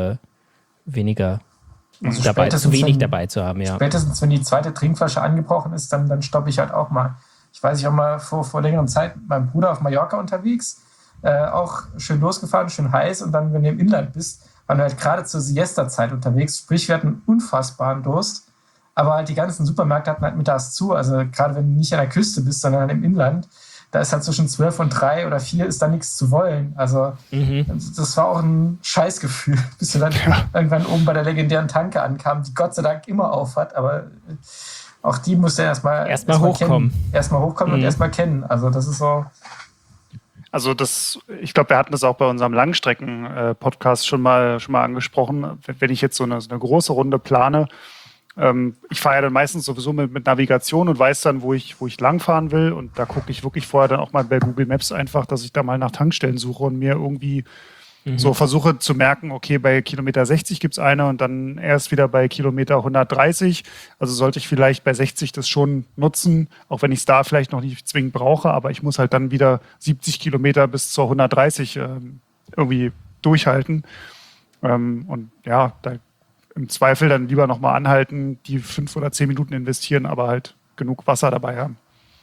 zu wenig dabei zu haben, ja. Spätestens, wenn die zweite Trinkflasche angebrochen ist, dann stoppe ich halt auch mal. Ich weiß, ich war mal vor längerem Zeit mit meinem Bruder auf Mallorca unterwegs, auch schön losgefahren, schön heiß, und dann, wenn du im Inland bist, waren wir halt gerade zur Siesta-Zeit unterwegs, sprich, wir hatten unfassbaren Durst, aber halt die ganzen Supermärkte hatten halt mittags zu, also gerade wenn du nicht an der Küste bist, sondern im Inland, da ist halt zwischen 12 und 3 oder 4 ist da nichts zu wollen. Also das war auch ein Scheißgefühl, bis wir dann irgendwann oben bei der legendären Tanke ankamen, die Gott sei Dank immer auf hat, aber auch die musste erstmal hochkommen. Erstmal hochkommen und erstmal kennen. Also das ist so. Also ich glaube, wir hatten das auch bei unserem Langstrecken-Podcast schon mal angesprochen. Wenn ich jetzt so eine große Runde plane, ich fahre ja dann meistens sowieso mit Navigation und weiß dann, wo ich langfahren will. Und da gucke ich wirklich vorher dann auch mal bei Google Maps einfach, dass ich da mal nach Tankstellen suche und mir irgendwie so versuche zu merken, okay, bei Kilometer 60 gibt es eine und dann erst wieder bei Kilometer 130. Also sollte ich vielleicht bei 60 das schon nutzen, auch wenn ich es da vielleicht noch nicht zwingend brauche. Aber ich muss halt dann wieder 70 Kilometer bis zur 130 irgendwie durchhalten. Und ja, da im Zweifel dann lieber nochmal anhalten, die 5 oder 10 Minuten investieren, aber halt genug Wasser dabei haben.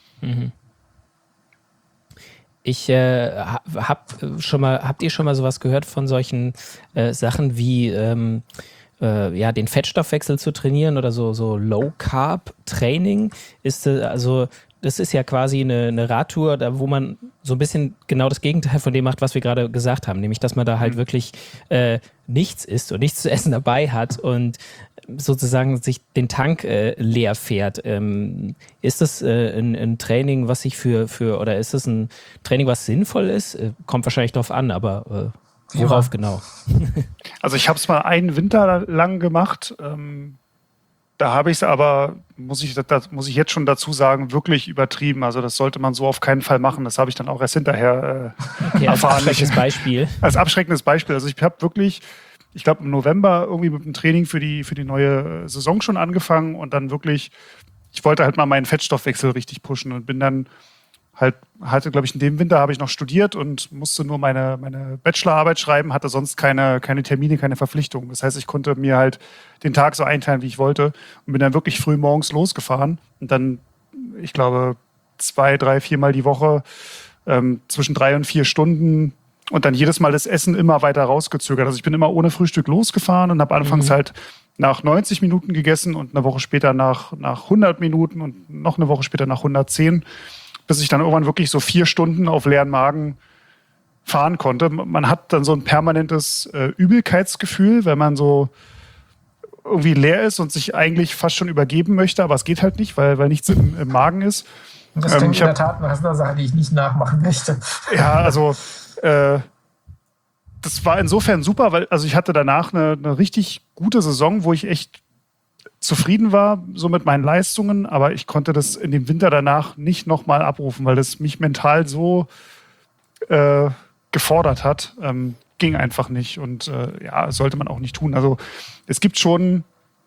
Ich habt ihr schon mal sowas gehört von solchen Sachen wie den Fettstoffwechsel zu trainieren oder so Low-Carb-Training? Das ist ja quasi eine Radtour, da wo man so ein bisschen genau das Gegenteil von dem macht, was wir gerade gesagt haben, nämlich dass man da halt wirklich nichts isst und nichts zu essen dabei hat und sozusagen sich den Tank leer fährt. Ist das ein Training, was sich oder ist das ein Training, was sinnvoll ist? Kommt wahrscheinlich drauf an, aber worauf genau? Also ich habe es mal einen Winter lang gemacht. Da habe ich es aber, muss ich jetzt schon dazu sagen, wirklich übertrieben. Also das sollte man so auf keinen Fall machen. Das habe ich dann auch erst hinterher erfahren. Als abschreckendes Beispiel. Als abschreckendes Beispiel. Also ich habe wirklich, ich glaube im November irgendwie mit dem Training für die neue Saison schon angefangen und dann wirklich, ich wollte halt mal meinen Fettstoffwechsel richtig pushen und bin dann hatte, glaube ich, in dem Winter habe ich noch studiert und musste nur meine Bachelorarbeit schreiben, hatte sonst keine Termine, keine Verpflichtungen. Das heißt, ich konnte mir halt den Tag so einteilen, wie ich wollte und bin dann wirklich früh morgens losgefahren und dann, ich glaube, 2, 3, 4 Mal die Woche zwischen 3 und 4 Stunden und dann jedes Mal das Essen immer weiter rausgezögert. Also ich bin immer ohne Frühstück losgefahren und habe anfangs halt nach 90 Minuten gegessen und eine Woche später nach 100 Minuten und noch eine Woche später nach 110, bis ich dann irgendwann wirklich so 4 Stunden auf leeren Magen fahren konnte. Man hat dann so ein permanentes Übelkeitsgefühl, wenn man so irgendwie leer ist und sich eigentlich fast schon übergeben möchte, aber es geht halt nicht, weil nichts im Magen ist. Und das klingt in der Tat nach einer Sache, die ich nicht nachmachen möchte. Ja, also das war insofern super, weil ich hatte danach eine richtig gute Saison, wo ich echt zufrieden war, so mit meinen Leistungen, aber ich konnte das in dem Winter danach nicht nochmal abrufen, weil das mich mental so gefordert hat. Ging einfach nicht und sollte man auch nicht tun. Also es gibt schon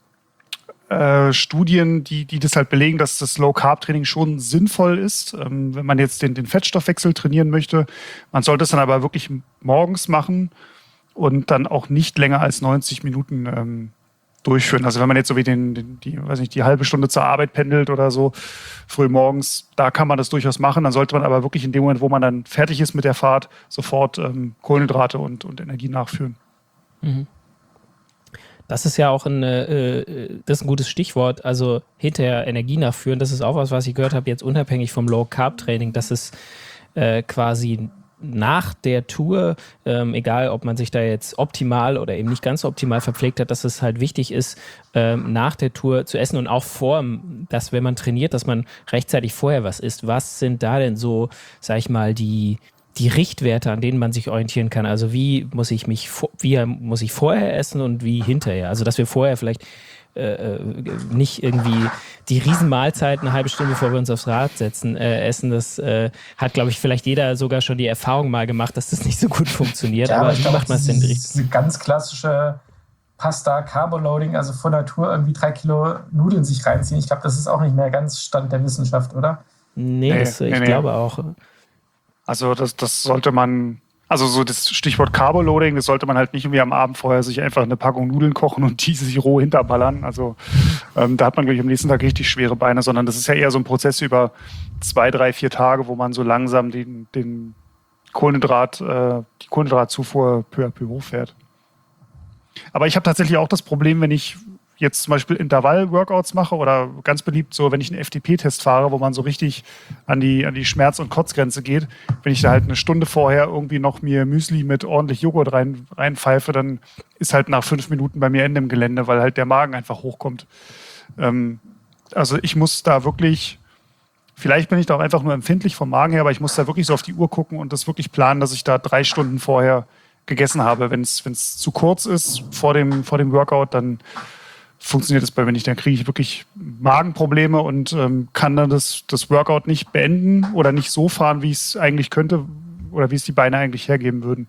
Studien, die das halt belegen, dass das Low-Carb-Training schon sinnvoll ist, wenn man jetzt den Fettstoffwechsel trainieren möchte. Man sollte es dann aber wirklich morgens machen und dann auch nicht länger als 90 Minuten durchführen. Also wenn man jetzt so wie die halbe Stunde zur Arbeit pendelt oder so, früh morgens, da kann man das durchaus machen. Dann sollte man aber wirklich in dem Moment, wo man dann fertig ist mit der Fahrt, sofort Kohlenhydrate und Energie nachführen. Das ist ja auch das ist ein gutes Stichwort, also hinterher Energie nachführen. Das ist auch was ich gehört habe, jetzt unabhängig vom Low-Carb-Training, dass es quasi nach der Tour, egal ob man sich da jetzt optimal oder eben nicht ganz so optimal verpflegt hat, dass es halt wichtig ist, nach der Tour zu essen und auch dass wenn man trainiert, dass man rechtzeitig vorher was isst. Was sind da denn so, sag ich mal, die Richtwerte, an denen man sich orientieren kann? Also wie muss ich vorher essen und wie hinterher? Also dass wir vorher vielleicht nicht irgendwie die Riesenmahlzeit eine halbe Stunde, bevor wir uns aufs Rad setzen, essen. Das hat, glaube ich, vielleicht jeder sogar schon die Erfahrung mal gemacht, dass das nicht so gut funktioniert. Ja, aber wie macht man es denn richtig? Diese ganz klassische Pasta-Carbo-Loading, also vor der Tour irgendwie 3 Kilo Nudeln sich reinziehen. Ich glaube, das ist auch nicht mehr ganz Stand der Wissenschaft, oder? Nee. Glaube auch. Also das sollte man, also so das Stichwort Carbo-Loading, das sollte man halt nicht irgendwie am Abend vorher sich einfach eine Packung Nudeln kochen und die sich roh hinterballern. Also da hat man, glaube ich, am nächsten Tag richtig schwere Beine, sondern das ist ja eher so ein Prozess über 2, 3, 4 Tage, wo man so langsam die Kohlenhydratzufuhr peu à peu hochfährt. Aber ich habe tatsächlich auch das Problem, wenn ich jetzt zum Beispiel Intervall-Workouts mache oder ganz beliebt so, wenn ich einen FTP-Test fahre, wo man so richtig an die Schmerz- und Kotzgrenze geht, wenn ich da halt eine Stunde vorher irgendwie noch mir Müsli mit ordentlich Joghurt reinpfeife, dann ist halt nach 5 Minuten bei mir Ende im Gelände, weil halt der Magen einfach hochkommt. Also ich muss da wirklich, vielleicht bin ich da auch einfach nur empfindlich vom Magen her, aber ich muss da wirklich so auf die Uhr gucken und das wirklich planen, dass ich da 3 Stunden vorher gegessen habe. Wenn es zu kurz ist vor dem Workout, dann funktioniert das bei mir nicht. Dann kriege ich wirklich Magenprobleme und kann dann das Workout nicht beenden oder nicht so fahren, wie ich es eigentlich könnte oder wie es die Beine eigentlich hergeben würden.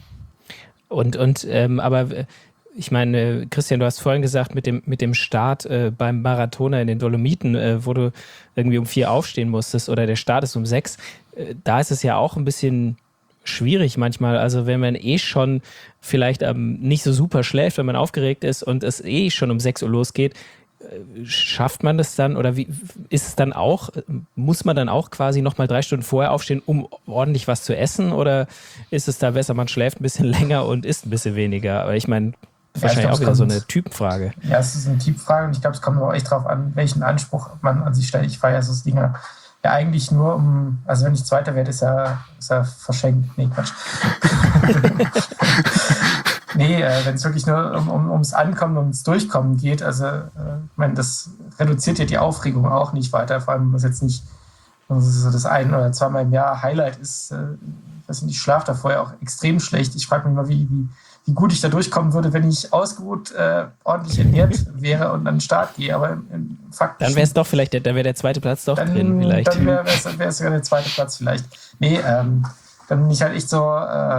Aber ich meine, Christian, du hast vorhin gesagt, mit dem Start beim Marathoner in den Dolomiten, wo du irgendwie um 4 aufstehen musstest oder der Start ist um 6, da ist es ja auch ein bisschen schwierig manchmal. Also wenn man schon vielleicht nicht so super schläft, wenn man aufgeregt ist und es schon um 6 Uhr losgeht, schafft man das dann oder wie ist es dann auch, muss man dann auch quasi nochmal 3 Stunden vorher aufstehen, um ordentlich was zu essen oder ist es da besser, man schläft ein bisschen länger und isst ein bisschen weniger? Aber ich meine, wahrscheinlich auch wieder so eine Typenfrage. Ja, es ist eine Typenfrage und ich glaube, es kommt auch echt drauf an, welchen Anspruch man an sich stellt. Ich fahre ja so Dinge ja eigentlich nur also wenn ich Zweiter werde, ist er verschenkt. Nee, Quatsch. Nee, wenn es wirklich nur ums Ankommen, ums Durchkommen geht, also ich meine, das reduziert ja die Aufregung auch nicht weiter, vor allem, wenn es jetzt nicht so das 1 oder 2 Mal im Jahr Highlight ist. Ich schlafe da vorher auch extrem schlecht. Ich frage mich mal, wie gut ich da durchkommen würde, wenn ich ausgeruht, ordentlich ernährt wäre und an den Start gehe. Aber faktisch. Dann wäre es doch vielleicht, dann wäre der 2. Platz doch drin vielleicht. Dann wäre es sogar der 2. Platz vielleicht. Nee, dann bin ich halt echt so,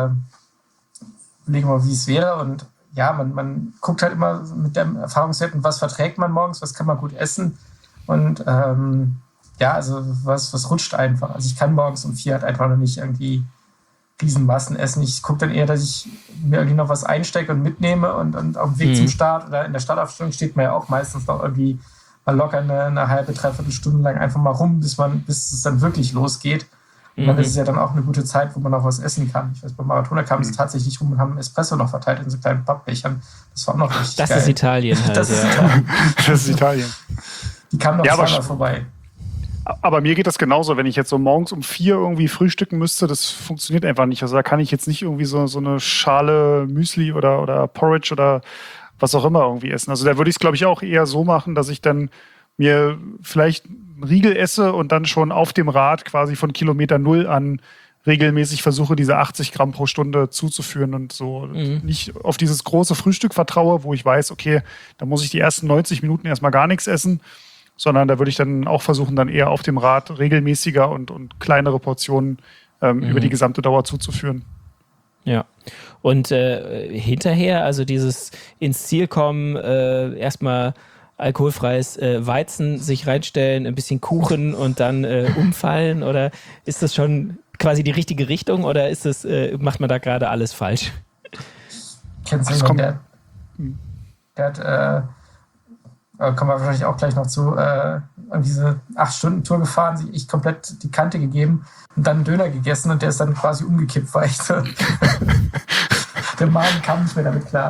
überlegen wir mal, wie es wäre. Und ja, man guckt halt immer mit dem Erfahrungswerten, was verträgt man morgens, was kann man gut essen. Und also was rutscht einfach. Also ich kann morgens um 4 halt einfach noch nicht irgendwie Riesenmassen essen. Ich gucke dann eher, dass ich mir irgendwie noch was einstecke und mitnehme und auf dem Weg zum Start oder in der Startaufstellung steht man ja auch meistens noch irgendwie mal locker eine halbe, 3/4 Stunde lang einfach mal rum, bis es dann wirklich losgeht. Und dann ist es ja dann auch eine gute Zeit, wo man noch was essen kann. Ich weiß, beim Marathoner kamen sie tatsächlich rum und haben Espresso noch verteilt in so kleinen Pappbechern. Das war auch noch richtig geil. Das ist Italien halt, Das ist Italien. Die kamen noch zweimal vorbei. Aber mir geht das genauso, wenn ich jetzt so morgens um 4 irgendwie frühstücken müsste, das funktioniert einfach nicht. Also da kann ich jetzt nicht irgendwie so eine Schale Müsli oder Porridge oder was auch immer irgendwie essen. Also da würde ich es, glaube ich, auch eher so machen, dass ich dann mir vielleicht einen Riegel esse und dann schon auf dem Rad quasi von Kilometer 0 an regelmäßig versuche, diese 80 Gramm pro Stunde zuzuführen und so nicht auf dieses große Frühstück vertraue, wo ich weiß, okay, da muss ich die ersten 90 Minuten erstmal gar nichts essen, sondern da würde ich dann auch versuchen, dann eher auf dem Rad regelmäßiger und kleinere Portionen über die gesamte Dauer zuzuführen. Ja, und hinterher, also dieses ins Ziel kommen, erstmal alkoholfreies Weizen sich reinstellen, ein bisschen Kuchen und dann umfallen, oder ist das schon quasi die richtige Richtung oder ist das, macht man da gerade alles falsch? Kennst du jemanden, der hat kommen wir wahrscheinlich auch gleich noch zu, diese 8-Stunden-Tour gefahren, sich echt komplett die Kante gegeben und dann einen Döner gegessen und der ist dann quasi umgekippt, weil der Magen kam nicht mehr damit klar.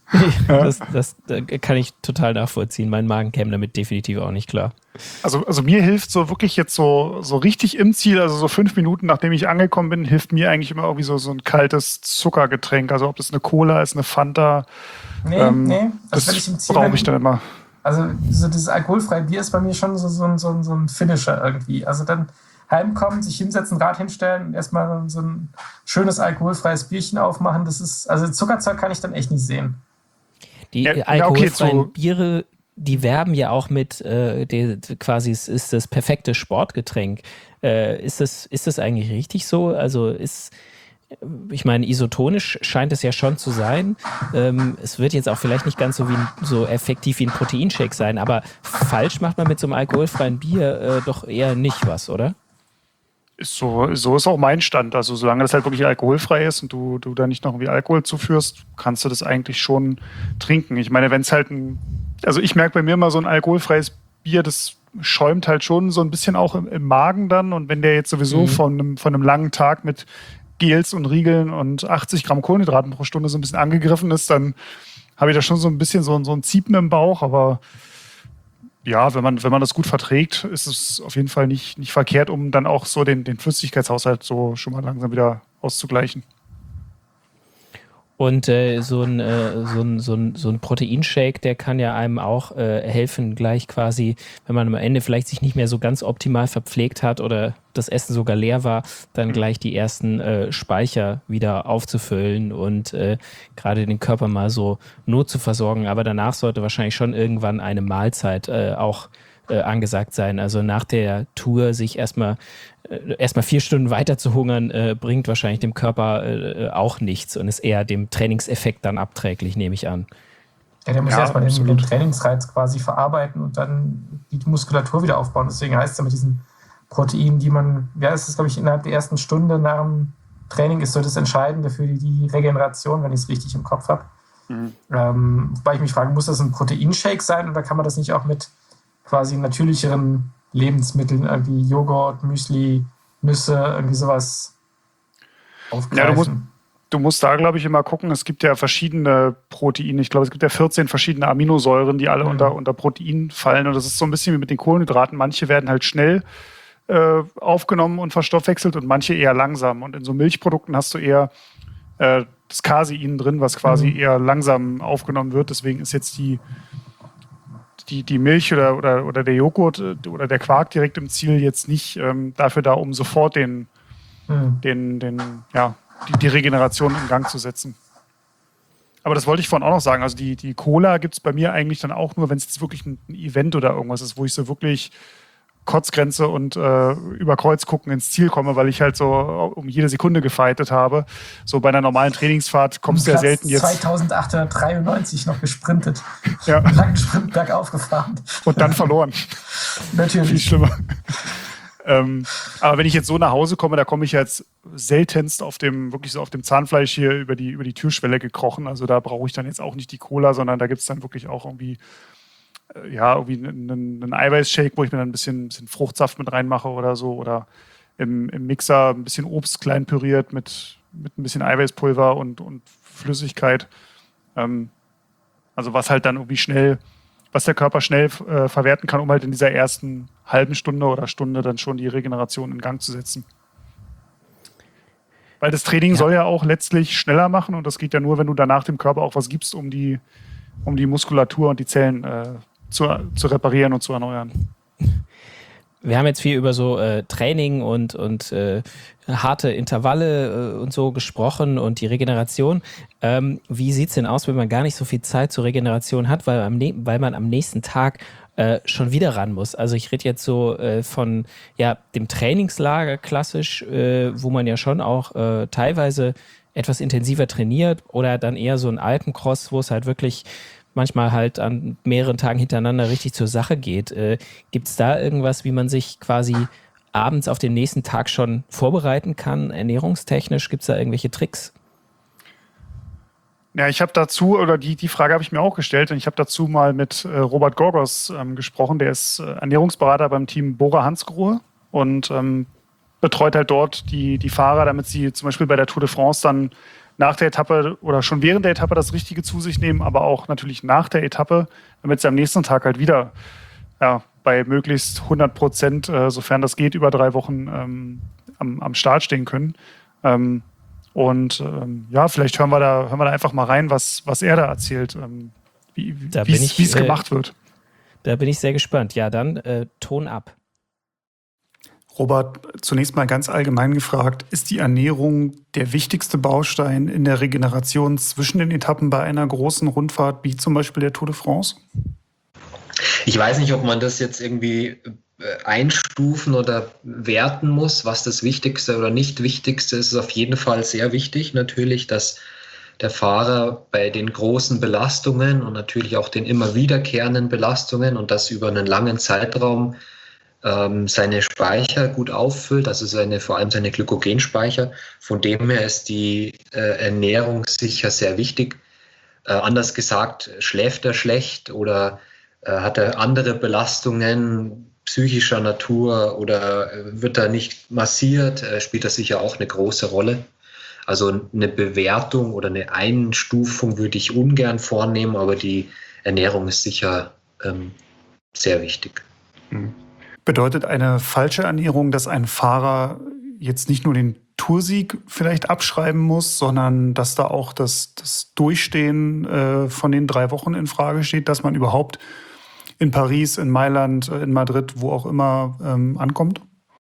Das kann ich total nachvollziehen. Mein Magen käme damit definitiv auch nicht klar. Also mir hilft so wirklich jetzt so richtig im Ziel, also so 5 Minuten, nachdem ich angekommen bin, hilft mir eigentlich immer irgendwie so ein kaltes Zuckergetränk. Also ob das eine Cola ist, eine Fanta. Nee. Das wenn ich im Ziel brauche ich dann immer. Also so dieses alkoholfreie Bier ist bei mir schon so ein Finisher irgendwie. Also dann heimkommen, sich hinsetzen, Rad hinstellen und erstmal so ein schönes alkoholfreies Bierchen aufmachen. Also Zuckerzeug kann ich dann echt nicht sehen. Die alkoholfreien Biere, die werben ja auch mit, quasi es ist das perfekte Sportgetränk. Ist das eigentlich richtig so? Also ich meine, isotonisch scheint es ja schon zu sein. Es wird jetzt auch vielleicht nicht ganz so effektiv wie ein Proteinshake sein, aber falsch macht man mit so einem alkoholfreien Bier doch eher nicht was, oder? So ist auch mein Stand. Also solange das halt wirklich alkoholfrei ist und du da nicht noch irgendwie Alkohol zuführst, kannst du das eigentlich schon trinken. Ich meine, wenn es halt also ich merke bei mir immer so ein alkoholfreies Bier, das schäumt halt schon so ein bisschen auch im Magen dann. Und wenn der jetzt sowieso von einem langen Tag mit Gels und Riegeln und 80 Gramm Kohlenhydraten pro Stunde so ein bisschen angegriffen ist, dann habe ich da schon so ein bisschen so ein Ziepen im Bauch, aber ja, wenn man das gut verträgt, ist es auf jeden Fall nicht verkehrt, um dann auch so den Flüssigkeitshaushalt so schon mal langsam wieder auszugleichen. Und so ein Proteinshake, der kann ja einem auch helfen, gleich quasi, wenn man am Ende vielleicht sich nicht mehr so ganz optimal verpflegt hat oder das Essen sogar leer war, dann gleich die ersten Speicher wieder aufzufüllen und gerade den Körper mal so not zu versorgen. Aber danach sollte wahrscheinlich schon irgendwann eine Mahlzeit auch angesagt sein. Also nach der Tour sich erstmal 4 Stunden weiter zu hungern, bringt wahrscheinlich dem Körper auch nichts und ist eher dem Trainingseffekt dann abträglich, nehme ich an. Ja, der muss erstmal den Trainingsreiz quasi verarbeiten und dann die Muskulatur wieder aufbauen. Deswegen heißt es ja mit diesen Proteinen, die man, das ist, glaube ich, innerhalb der ersten Stunde nach dem Training ist so das Entscheidende für die Regeneration, wenn ich es richtig im Kopf habe. Wobei ich mich frage, muss das ein Proteinshake sein oder kann man das nicht auch mit quasi natürlicheren Lebensmitteln, irgendwie Joghurt, Müsli, Nüsse, irgendwie sowas aufgreifen? Ja, du musst da, glaube ich, immer gucken, es gibt ja verschiedene Proteine. Ich glaube, es gibt ja 14 verschiedene Aminosäuren, die alle unter Protein fallen. Und das ist so ein bisschen wie mit den Kohlenhydraten. Manche werden halt schnell aufgenommen und verstoffwechselt und manche eher langsam. Und in so Milchprodukten hast du eher das Casein drin, was quasi eher langsam aufgenommen wird. Deswegen ist jetzt die Milch oder der Joghurt oder der Quark direkt im Ziel jetzt nicht dafür da, um sofort die Regeneration in Gang zu setzen. Aber das wollte ich vorhin auch noch sagen. Also die Cola gibt es bei mir eigentlich dann auch nur, wenn es jetzt wirklich ein Event oder irgendwas ist, wo ich so wirklich Kotzgrenze und über Kreuz gucken ins Ziel komme, weil ich halt so um jede Sekunde gefightet habe. So bei einer normalen Trainingsfahrt kommst du ja selten jetzt. 2893 noch gesprintet. Ja. Langen Sprint bergauf gefahren. Und dann verloren. Natürlich. Viel schlimmer. Aber wenn ich jetzt so nach Hause komme, da komme ich jetzt seltenst auf dem Zahnfleisch hier über die Türschwelle gekrochen. Also da brauche ich dann jetzt auch nicht die Cola, sondern da gibt es dann wirklich auch irgendwie einen Eiweißshake, wo ich mir dann ein bisschen Fruchtsaft mit reinmache oder so. Oder im Mixer ein bisschen Obst klein püriert mit ein bisschen Eiweißpulver und Flüssigkeit. Also was halt dann irgendwie was der Körper schnell verwerten kann, um halt in dieser ersten halben Stunde oder Stunde dann schon die Regeneration in Gang zu setzen. Weil das Training soll ja auch letztlich schneller machen und das geht ja nur, wenn du danach dem Körper auch was gibst, um die Muskulatur und die Zellen zu reparieren und zu erneuern. Wir haben jetzt viel über so Training und harte Intervalle und so gesprochen und die Regeneration. Wie sieht es denn aus, wenn man gar nicht so viel Zeit zur Regeneration hat, weil man am nächsten Tag schon wieder ran muss? Also ich rede jetzt so von dem Trainingslager klassisch, wo man ja schon auch teilweise etwas intensiver trainiert oder dann eher so ein Alpencross, wo es halt wirklich manchmal halt an mehreren Tagen hintereinander richtig zur Sache geht. Gibt es da irgendwas, wie man sich quasi abends auf den nächsten Tag schon vorbereiten kann, ernährungstechnisch? Gibt es da irgendwelche Tricks? Ja, ich habe dazu, oder die Frage habe ich mir auch gestellt, und ich habe dazu mal mit Robert Gorgos gesprochen, der ist Ernährungsberater beim Team Bora-Hansgrohe und betreut halt dort die Fahrer, damit sie zum Beispiel bei der Tour de France dann nach der Etappe oder schon während der Etappe das Richtige zu sich nehmen, aber auch natürlich nach der Etappe, damit sie am nächsten Tag halt wieder bei möglichst 100%, sofern das geht, über 3 Wochen am Start stehen können. Vielleicht hören wir da einfach mal rein, was er da erzählt, wie es gemacht wird. Da bin ich sehr gespannt. Ja, dann Ton ab. Robert, zunächst mal ganz allgemein gefragt, ist die Ernährung der wichtigste Baustein in der Regeneration zwischen den Etappen bei einer großen Rundfahrt, wie zum Beispiel der Tour de France? Ich weiß nicht, ob man das jetzt irgendwie einstufen oder werten muss, was das Wichtigste oder nicht Wichtigste ist. Es ist auf jeden Fall sehr wichtig natürlich, dass der Fahrer bei den großen Belastungen und natürlich auch den immer wiederkehrenden Belastungen und das über einen langen Zeitraum seine Speicher gut auffüllt, also vor allem seine Glykogenspeicher. Von dem her ist die Ernährung sicher sehr wichtig. Anders gesagt, schläft er schlecht oder hat er andere Belastungen psychischer Natur oder wird er nicht massiert, spielt das sicher auch eine große Rolle. Also eine Bewertung oder eine Einstufung würde ich ungern vornehmen, aber die Ernährung ist sicher sehr wichtig. Bedeutet eine falsche Ernährung, dass ein Fahrer jetzt nicht nur den Toursieg vielleicht abschreiben muss, sondern dass da auch das Durchstehen von den 3 Wochen in Frage steht, dass man überhaupt in Paris, in Mailand, in Madrid, wo auch immer ankommt?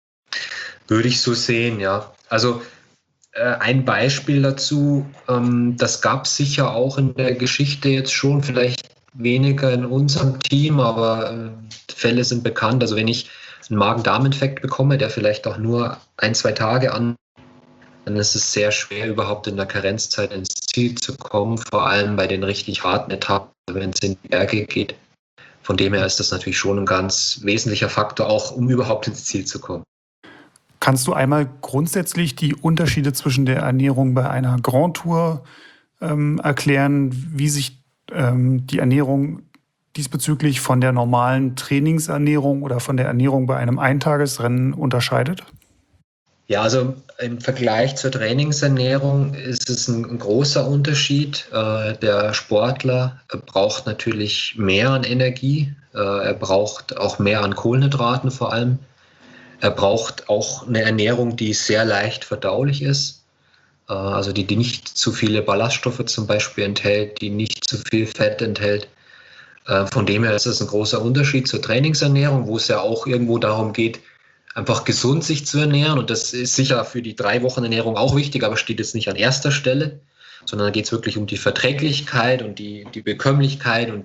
Würde ich so sehen, ja. Also ein Beispiel dazu, das gab es sicher auch in der Geschichte jetzt schon, vielleicht weniger in unserem Team, aber Fälle sind bekannt. Also wenn ich einen Magen-Darm-Infekt bekomme, der vielleicht auch nur 1-2 Tage an, dann ist es sehr schwer, überhaupt in der Karenzzeit ins Ziel zu kommen, vor allem bei den richtig harten Etappen, wenn es in die Berge geht. Von dem her ist das natürlich schon ein ganz wesentlicher Faktor, auch um überhaupt ins Ziel zu kommen. Kannst du einmal grundsätzlich die Unterschiede zwischen der Ernährung bei einer Grand Tour erklären, wie sich die Ernährung diesbezüglich von der normalen Trainingsernährung oder von der Ernährung bei einem Eintagesrennen unterscheidet? Ja, also im Vergleich zur Trainingsernährung ist es ein großer Unterschied. Der Sportler braucht natürlich mehr an Energie, er braucht auch mehr an Kohlenhydraten vor allem. Er braucht auch eine Ernährung, die sehr leicht verdaulich ist, also die nicht zu viele Ballaststoffe zum Beispiel enthält, die nicht zu viel Fett enthält. Von dem her ist das ein großer Unterschied zur Trainingsernährung, wo es ja auch irgendwo darum geht, einfach gesund sich zu ernähren. Und das ist sicher für die 3 Wochen Ernährung auch wichtig, aber steht jetzt nicht an erster Stelle, sondern da geht es wirklich um die Verträglichkeit und die Bekömmlichkeit und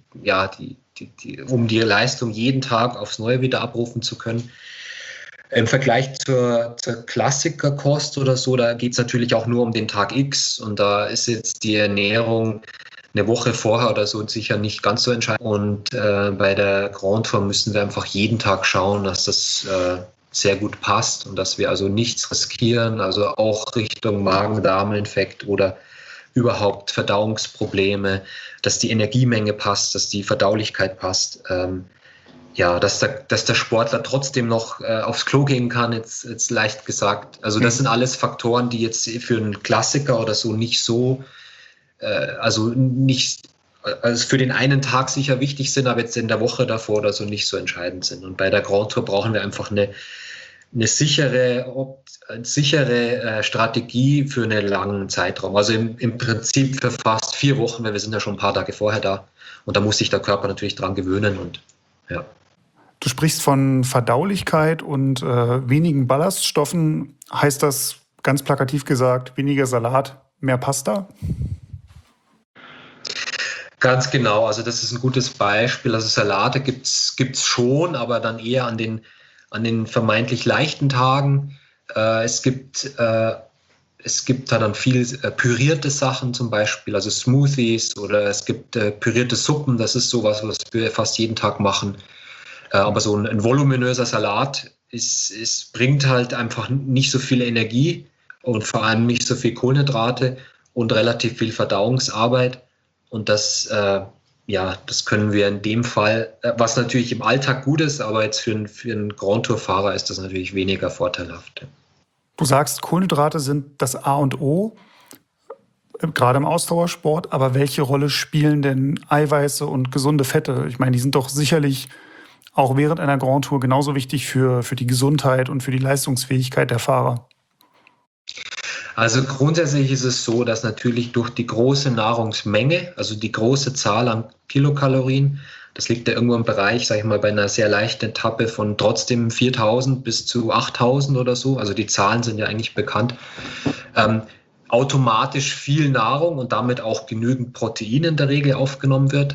um die Leistung jeden Tag aufs Neue wieder abrufen zu können. Im Vergleich zur Klassikerkost oder so, da geht es natürlich auch nur um den Tag X und da ist jetzt die Ernährung eine Woche vorher oder so sicher nicht ganz so entscheidend. Und bei der Grand Tour müssen wir einfach jeden Tag schauen, dass das sehr gut passt und dass wir also nichts riskieren, also auch Richtung Magen-Darm-Infekt oder überhaupt Verdauungsprobleme, dass die Energiemenge passt, dass die Verdaulichkeit passt. Dass der Sportler trotzdem noch aufs Klo gehen kann, jetzt leicht gesagt. Also das sind alles Faktoren, die jetzt für einen Klassiker oder so nicht so, also für den einen Tag sicher wichtig sind, aber jetzt in der Woche davor oder so nicht so entscheidend sind. Und bei der Grand Tour brauchen wir einfach eine sichere Strategie für einen langen Zeitraum. Also im Prinzip für fast 4 Wochen, weil wir sind ja schon ein paar Tage vorher da. Und da muss sich der Körper natürlich dran gewöhnen und ja. Du sprichst von Verdaulichkeit und wenigen Ballaststoffen. Heißt das ganz plakativ gesagt, weniger Salat, mehr Pasta? Ganz genau, also das ist ein gutes Beispiel. Also Salate gibt's schon, aber dann eher an den vermeintlich leichten Tagen. Es gibt da dann viel pürierte Sachen zum Beispiel, also Smoothies oder es gibt pürierte Suppen, das ist sowas, was wir fast jeden Tag machen. Aber so ein voluminöser Salat bringt halt einfach nicht so viel Energie und vor allem nicht so viel Kohlenhydrate und relativ viel Verdauungsarbeit. Und das können wir in dem Fall, was natürlich im Alltag gut ist, aber jetzt für einen Grand Tour-Fahrer ist das natürlich weniger vorteilhaft. Du sagst, Kohlenhydrate sind das A und O. gerade im Ausdauersport, aber welche Rolle spielen denn Eiweiße und gesunde Fette? Ich meine, die sind doch sicherlich auch während einer Grand Tour genauso wichtig für die Gesundheit und für die Leistungsfähigkeit der Fahrer. Also grundsätzlich ist es so, dass natürlich durch die große Nahrungsmenge, also die große Zahl an Kilokalorien, das liegt ja irgendwo im Bereich, sage ich mal, bei einer sehr leichten Etappe von trotzdem 4.000 bis zu 8.000 oder so, also die Zahlen sind ja eigentlich bekannt, automatisch viel Nahrung und damit auch genügend Protein in der Regel aufgenommen wird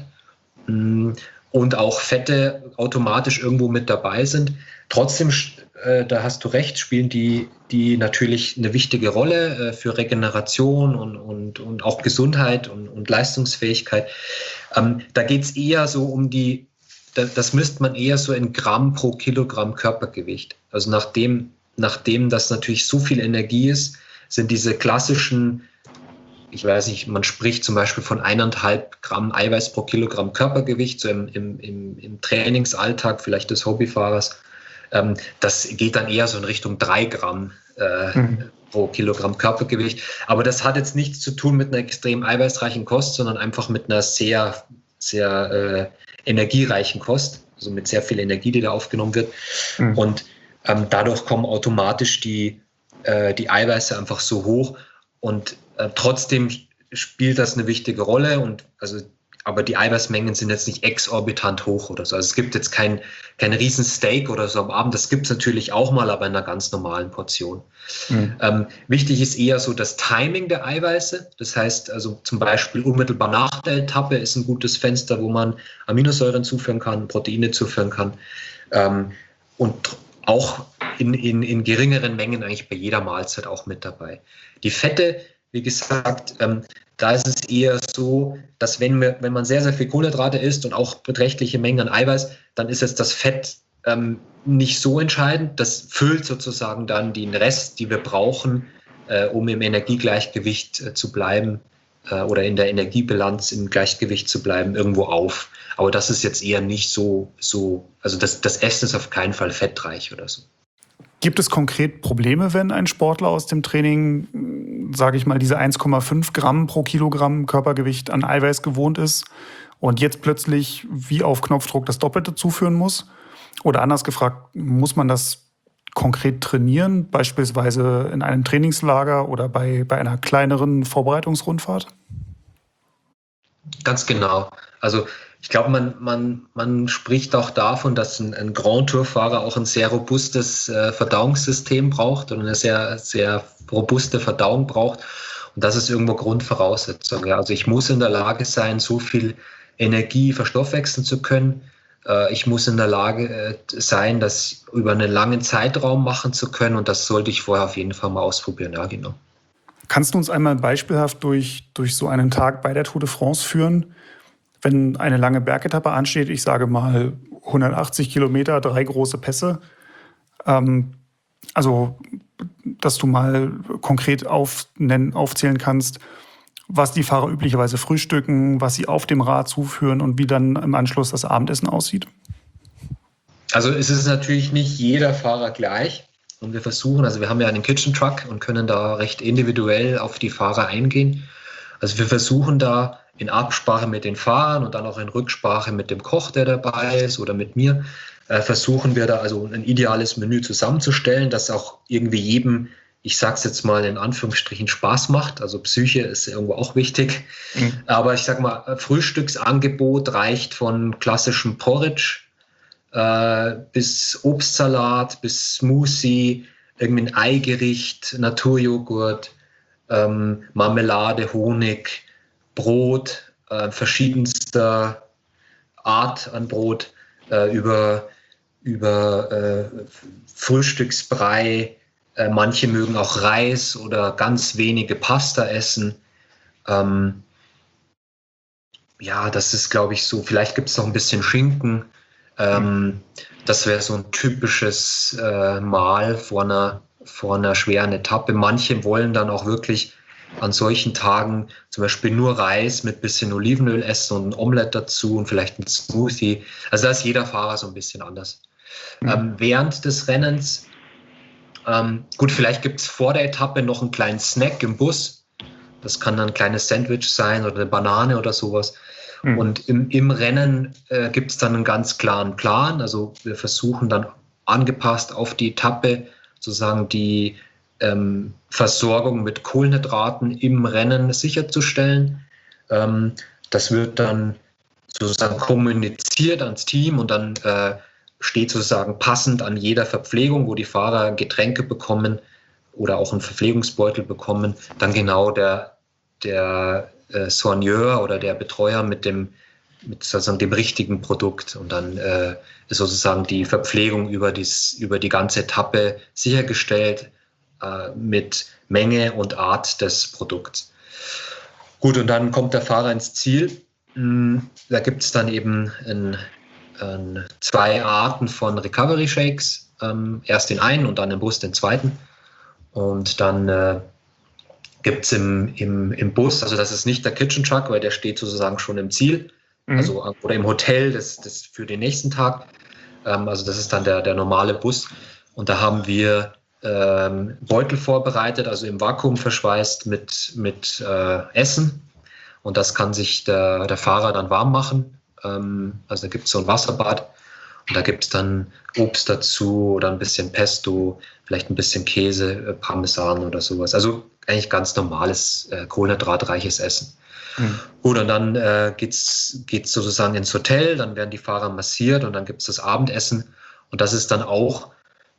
und auch Fette automatisch irgendwo mit dabei sind. Trotzdem, da hast du recht, spielen die natürlich eine wichtige Rolle für Regeneration und auch Gesundheit und Leistungsfähigkeit. Da geht es eher so um das misst man eher so in Gramm pro Kilogramm Körpergewicht. Also nachdem das natürlich so viel Energie ist, sind diese klassischen, ich weiß nicht, man spricht zum Beispiel von 1,5 Gramm Eiweiß pro Kilogramm Körpergewicht, so im Trainingsalltag vielleicht des Hobbyfahrers. Das geht dann eher so in Richtung 3 Gramm pro Kilogramm Körpergewicht. Aber das hat jetzt nichts zu tun mit einer extrem eiweißreichen Kost, sondern einfach mit einer sehr, sehr energiereichen Kost, also mit sehr viel Energie, die da aufgenommen wird. Und dadurch kommen automatisch die Eiweiße einfach so hoch. Und trotzdem spielt das eine wichtige Rolle. Aber die Eiweißmengen sind jetzt nicht exorbitant hoch oder so. Also es gibt jetzt kein riesen Steak oder so am Abend. Das gibt es natürlich auch mal, aber in einer ganz normalen Portion. Wichtig ist eher so das Timing der Eiweiße. Das heißt, also zum Beispiel unmittelbar nach der Etappe ist ein gutes Fenster, wo man Aminosäuren zuführen kann, Proteine zuführen kann. Und auch in geringeren Mengen eigentlich bei jeder Mahlzeit auch mit dabei. Die Fette, wie gesagt, da ist es eher so, dass wenn man sehr, sehr viel Kohlenhydrate isst und auch beträchtliche Mengen an Eiweiß, dann ist jetzt das Fett nicht so entscheidend. Das füllt sozusagen dann den Rest, die wir brauchen, um im Energiegleichgewicht zu bleiben oder in der Energiebilanz im Gleichgewicht zu bleiben, irgendwo auf. Aber das ist jetzt eher nicht so also das Essen ist auf keinen Fall fettreich oder so. Gibt es konkret Probleme, wenn ein Sportler aus dem Training, sage ich mal, diese 1,5 Gramm pro Kilogramm Körpergewicht an Eiweiß gewohnt ist und jetzt plötzlich wie auf Knopfdruck das Doppelte zuführen muss? Oder anders gefragt, muss man das konkret trainieren, beispielsweise in einem Trainingslager oder bei einer kleineren Vorbereitungsrundfahrt? Ganz genau. Also ich glaube, man spricht auch davon, dass ein Grand Tour-Fahrer auch ein sehr robustes Verdauungssystem braucht und eine sehr, sehr robuste Verdauung braucht. Und das ist irgendwo Grundvoraussetzung. Ja. Also ich muss in der Lage sein, so viel Energie verstoffwechseln zu können. Ich muss in der Lage sein, das über einen langen Zeitraum machen zu können. Und das sollte ich vorher auf jeden Fall mal ausprobieren. Ja, genau. Kannst du uns einmal beispielhaft durch so einen Tag bei der Tour de France führen? Wenn eine lange Bergetappe ansteht, ich sage mal 180 Kilometer, 3 große Pässe, also dass du mal konkret aufzählen kannst, was die Fahrer üblicherweise frühstücken, was sie auf dem Rad zuführen und wie dann im Anschluss das Abendessen aussieht? Also es ist natürlich nicht jeder Fahrer gleich. Und wir haben ja einen Kitchen Truck und können da recht individuell auf die Fahrer eingehen. Also wir versuchen da in Absprache mit den Fahrern und dann auch in Rücksprache mit dem Koch, der dabei ist, oder mit mir, versuchen wir da also ein ideales Menü zusammenzustellen, das auch irgendwie jedem, ich sag's jetzt mal in Anführungsstrichen, Spaß macht. Also Psyche ist irgendwo auch wichtig. Aber ich sag mal, Frühstücksangebot reicht von klassischem Porridge bis Obstsalat, bis Smoothie, irgendwie ein Eigericht, Naturjoghurt, Marmelade, Honig, Brot, verschiedenster Art an Brot, über Frühstücksbrei. Manche mögen auch Reis oder ganz wenige Pasta essen. Ja, das ist, glaube ich, so. Vielleicht gibt es noch ein bisschen Schinken. Das wäre so ein typisches Mahl vor einer schweren Etappe. Manche wollen dann auch wirklich an solchen Tagen zum Beispiel nur Reis mit bisschen Olivenöl essen und ein Omelett dazu und vielleicht ein Smoothie. Also da ist jeder Fahrer so ein bisschen anders. Während des Rennens, gut, vielleicht gibt es vor der Etappe noch einen kleinen Snack im Bus. Das kann dann ein kleines Sandwich sein oder eine Banane oder sowas. Und im Rennen gibt es dann einen ganz klaren Plan. Also wir versuchen dann angepasst auf die Etappe sozusagen die Versorgung mit Kohlenhydraten im Rennen sicherzustellen. Das wird dann sozusagen kommuniziert ans Team und dann steht sozusagen passend an jeder Verpflegung, wo die Fahrer Getränke bekommen oder auch einen Verpflegungsbeutel bekommen, dann genau der Soigneur oder der Betreuer mit sozusagen dem richtigen Produkt. Und dann ist sozusagen die Verpflegung über die ganze Etappe sichergestellt mit Menge und Art des Produkts. Gut, und dann kommt der Fahrer ins Ziel. Da gibt es dann eben 2 Arten von Recovery Shakes. Erst den einen und dann im Bus den zweiten. Und dann gibt es im Bus, also das ist nicht der Kitchen Truck, weil der steht sozusagen schon im Ziel, also oder im Hotel das für den nächsten Tag. Also das ist dann der normale Bus. Und da haben wir Beutel vorbereitet, also im Vakuum verschweißt mit Essen. Und das kann sich der Fahrer dann warm machen. Also da gibt es so ein Wasserbad. Und da gibt es dann Obst dazu oder ein bisschen Pesto, vielleicht ein bisschen Käse, Parmesan oder sowas. Also eigentlich ganz normales, kohlenhydratreiches Essen. Gut, und dann geht's sozusagen ins Hotel, dann werden die Fahrer massiert und dann gibt es das Abendessen. Und das ist dann auch,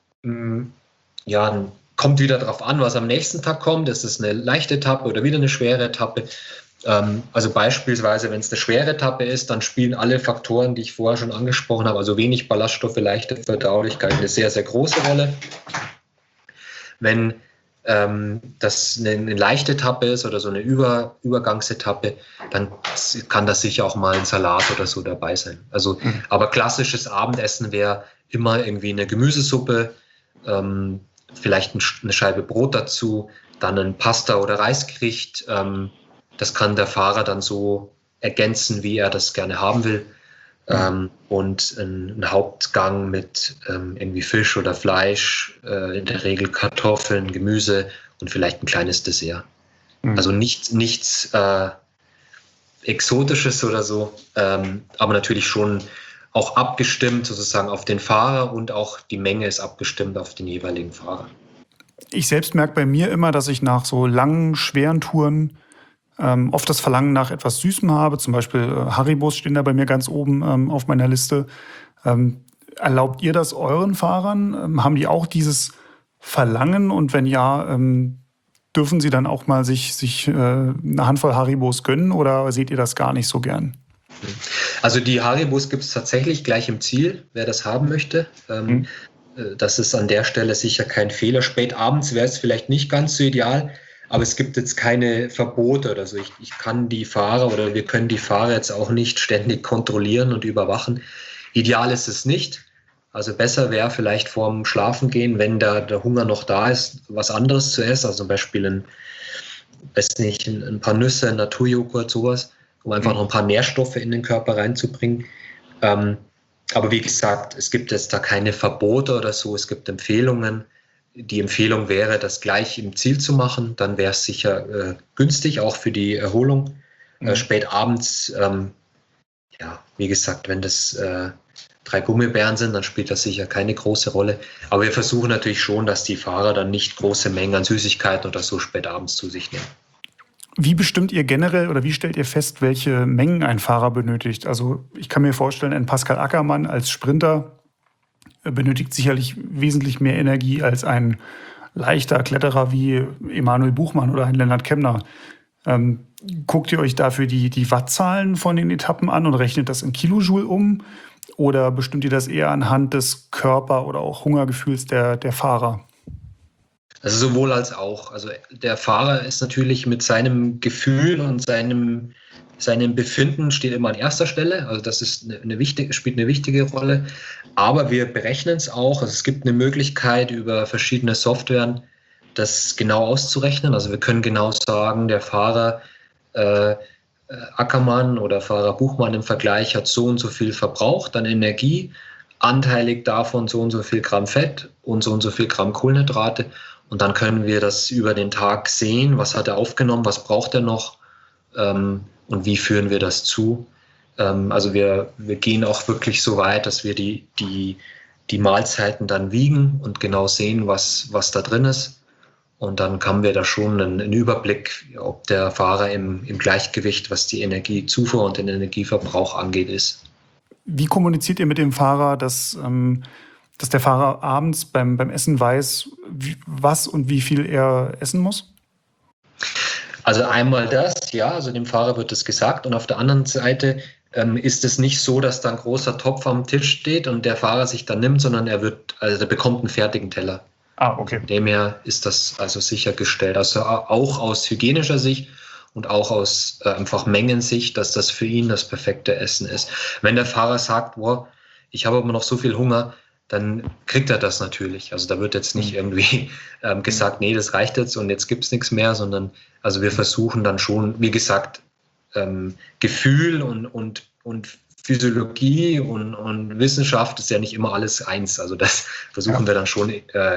kommt wieder darauf an, was am nächsten Tag kommt. Ist es eine leichte Etappe oder wieder eine schwere Etappe? Also beispielsweise, wenn es eine schwere Etappe ist, dann spielen alle Faktoren, die ich vorher schon angesprochen habe, also wenig Ballaststoffe, leichte Verdaulichkeit, eine sehr, sehr große Rolle. Wenn das eine leichte Etappe ist oder so eine Übergangsetappe, dann kann das sicher auch mal ein Salat oder so dabei sein. Also, aber klassisches Abendessen wäre immer irgendwie eine Gemüsesuppe, vielleicht eine Scheibe Brot dazu, dann ein Pasta- oder Reisgericht. Das kann der Fahrer dann so ergänzen, wie er das gerne haben will. Und ein Hauptgang mit irgendwie Fisch oder Fleisch, in der Regel Kartoffeln, Gemüse und vielleicht ein kleines Dessert. Also nichts Exotisches oder so, aber natürlich schon auch abgestimmt sozusagen auf den Fahrer und auch die Menge ist abgestimmt auf den jeweiligen Fahrer. Ich selbst merke bei mir immer, dass ich nach so langen, schweren Touren oft das Verlangen nach etwas Süßem habe. Zum Beispiel Haribos stehen da bei mir ganz oben auf meiner Liste. Erlaubt ihr das euren Fahrern? Haben die auch dieses Verlangen? Und wenn ja, dürfen sie dann auch mal sich eine Handvoll Haribos gönnen oder seht ihr das gar nicht so gern? Also die Haribos gibt es tatsächlich gleich im Ziel, wer das haben möchte. Das ist an der Stelle sicher kein Fehler. Spät abends wäre es vielleicht nicht ganz so ideal, aber es gibt jetzt keine Verbote oder so. Ich kann die Fahrer oder wir können die Fahrer jetzt auch nicht ständig kontrollieren und überwachen. Ideal ist es nicht. Also besser wäre vielleicht vorm Schlafengehen, wenn der Hunger noch da ist, was anderes zu essen. Also zum Beispiel ein paar Nüsse, Naturjoghurt, sowas, um einfach noch ein paar Nährstoffe in den Körper reinzubringen. Aber wie gesagt, es gibt jetzt da keine Verbote oder so. Es gibt Empfehlungen. Die Empfehlung wäre, das gleich im Ziel zu machen. Dann wäre es sicher günstig, auch für die Erholung. Spät abends, wie gesagt, wenn das 3 Gummibären sind, dann spielt das sicher keine große Rolle. Aber wir versuchen natürlich schon, dass die Fahrer dann nicht große Mengen an Süßigkeiten oder so spät abends zu sich nehmen. Wie bestimmt ihr generell oder wie stellt ihr fest, welche Mengen ein Fahrer benötigt? Also ich kann mir vorstellen, ein Pascal Ackermann als Sprinter benötigt sicherlich wesentlich mehr Energie als ein leichter Kletterer wie Emanuel Buchmann oder ein Lennart Kemner. Guckt ihr euch dafür die Wattzahlen von den Etappen an und rechnet das in Kilojoule um? Oder bestimmt ihr das eher anhand des Körper- oder auch Hungergefühls der Fahrer? Also sowohl als auch. Also der Fahrer ist natürlich mit seinem Gefühl und seinem Befinden steht immer an erster Stelle. Also das ist spielt eine wichtige Rolle. Aber wir berechnen es auch. Also es gibt eine Möglichkeit über verschiedene Softwaren, das genau auszurechnen. Also wir können genau sagen, der Fahrer Ackermann oder Fahrer Buchmann im Vergleich hat so und so viel verbraucht an Energie, anteilig davon so und so viel Gramm Fett und so viel Gramm Kohlenhydrate. Und dann können wir das über den Tag sehen, was hat er aufgenommen, was braucht er noch und wie führen wir das zu. Also wir gehen auch wirklich so weit, dass wir die Mahlzeiten dann wiegen und genau sehen, was da drin ist. Und dann haben wir da schon einen Überblick, ob der Fahrer im Gleichgewicht, was die Energiezufuhr und den Energieverbrauch angeht, ist. Wie kommuniziert ihr mit dem Fahrer, dass der Fahrer abends beim Essen weiß, was und wie viel er essen muss? Also einmal das, ja, also dem Fahrer wird es gesagt. Und auf der anderen Seite ist es nicht so, dass da ein großer Topf am Tisch steht und der Fahrer sich dann nimmt, sondern der bekommt einen fertigen Teller. Okay. Von dem her ist das also sichergestellt. Also auch aus hygienischer Sicht und auch aus einfach Mengensicht, dass das für ihn das perfekte Essen ist. Wenn der Fahrer sagt, boah, ich habe aber noch so viel Hunger, dann kriegt er das natürlich. Also da wird jetzt nicht irgendwie gesagt, nee, das reicht jetzt und jetzt gibt es nichts mehr, sondern also wir versuchen dann schon, wie gesagt, Gefühl und Physiologie und Wissenschaft ist ja nicht immer alles eins. Also das versuchen wir dann schon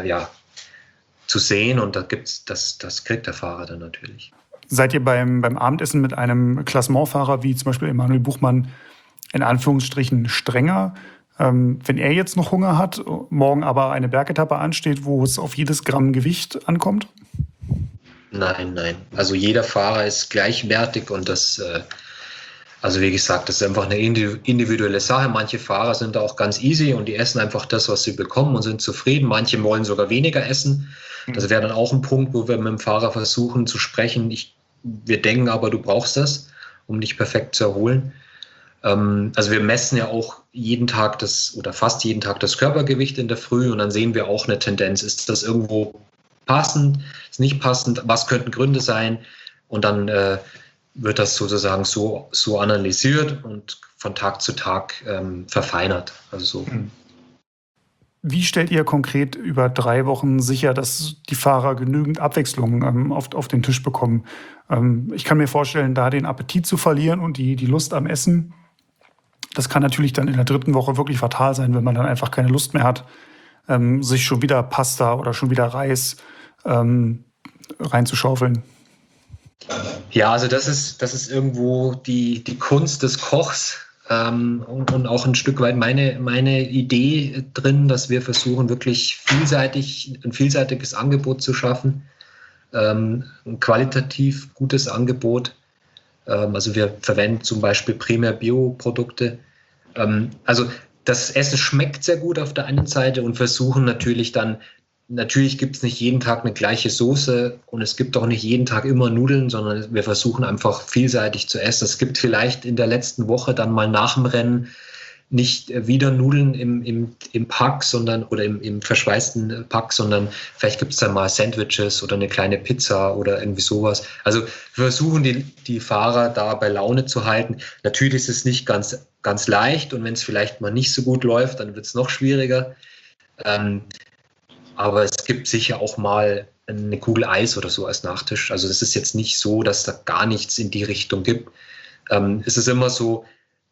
zu sehen und das kriegt der Fahrer dann natürlich. Seid ihr beim Abendessen mit einem Klassementfahrer wie zum Beispiel Emanuel Buchmann in Anführungsstrichen strenger? Wenn er jetzt noch Hunger hat, morgen aber eine Bergetappe ansteht, wo es auf jedes Gramm Gewicht ankommt? Nein. Also jeder Fahrer ist gleichwertig und das, also wie gesagt, das ist einfach eine individuelle Sache. Manche Fahrer sind da auch ganz easy und die essen einfach das, was sie bekommen und sind zufrieden. Manche wollen sogar weniger essen. Das wäre dann auch ein Punkt, wo wir mit dem Fahrer versuchen zu sprechen. Wir denken aber, du brauchst das, um dich perfekt zu erholen. Also wir messen ja auch jeden Tag fast jeden Tag das Körpergewicht in der Früh und dann sehen wir auch eine Tendenz. Ist das irgendwo passend? Ist nicht passend? Was könnten Gründe sein? Und dann wird das sozusagen so analysiert und von Tag zu Tag verfeinert. Also so. Wie stellt ihr konkret über 3 Wochen sicher, dass die Fahrer genügend Abwechslung auf den Tisch bekommen? Ich kann mir vorstellen, da den Appetit zu verlieren und die Lust am Essen, das kann natürlich dann in der 3. Woche wirklich fatal sein, wenn man dann einfach keine Lust mehr hat, sich schon wieder Pasta oder schon wieder Reis reinzuschaufeln. Ja, also das ist irgendwo die Kunst des Kochs. Und auch ein Stück weit meine Idee drin, dass wir versuchen, wirklich ein vielseitiges Angebot zu schaffen, ein qualitativ gutes Angebot. Also wir verwenden zum Beispiel primär Bioprodukte. Also das Essen schmeckt sehr gut auf der einen Seite und versuchen natürlich gibt es nicht jeden Tag eine gleiche Soße und es gibt auch nicht jeden Tag immer Nudeln, sondern wir versuchen einfach vielseitig zu essen. Es gibt vielleicht in der letzten Woche dann mal nach dem Rennen nicht wieder Nudeln im Pack, oder im verschweißten Pack, sondern vielleicht gibt es dann mal Sandwiches oder eine kleine Pizza oder irgendwie sowas. Also wir versuchen die Fahrer da bei Laune zu halten. Natürlich ist es nicht ganz, ganz leicht und wenn es vielleicht mal nicht so gut läuft, dann wird es noch schwieriger. Aber es gibt sicher auch mal eine Kugel Eis oder so als Nachtisch. Also es ist jetzt nicht so, dass da gar nichts in die Richtung gibt. Es ist immer so,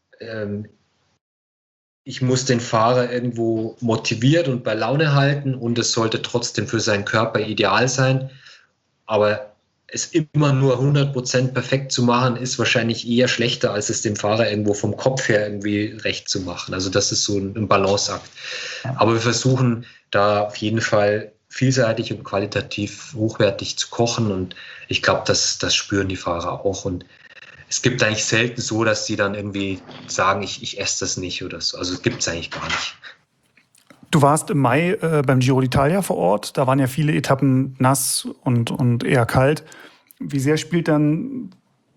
ich muss den Fahrer irgendwo motiviert und bei Laune halten und es sollte trotzdem für seinen Körper ideal sein. Aber es immer nur 100% perfekt zu machen, ist wahrscheinlich eher schlechter, als es dem Fahrer irgendwo vom Kopf her irgendwie recht zu machen. Also das ist so ein Balanceakt. Aber wir versuchen da auf jeden Fall vielseitig und qualitativ hochwertig zu kochen und ich glaube, das spüren die Fahrer auch und es gibt eigentlich selten so, dass sie dann irgendwie sagen, ich esse das nicht oder so. Also es gibt es eigentlich gar nicht. Du warst im Mai beim Giro d'Italia vor Ort. Da waren ja viele Etappen nass und eher kalt. Wie sehr spielen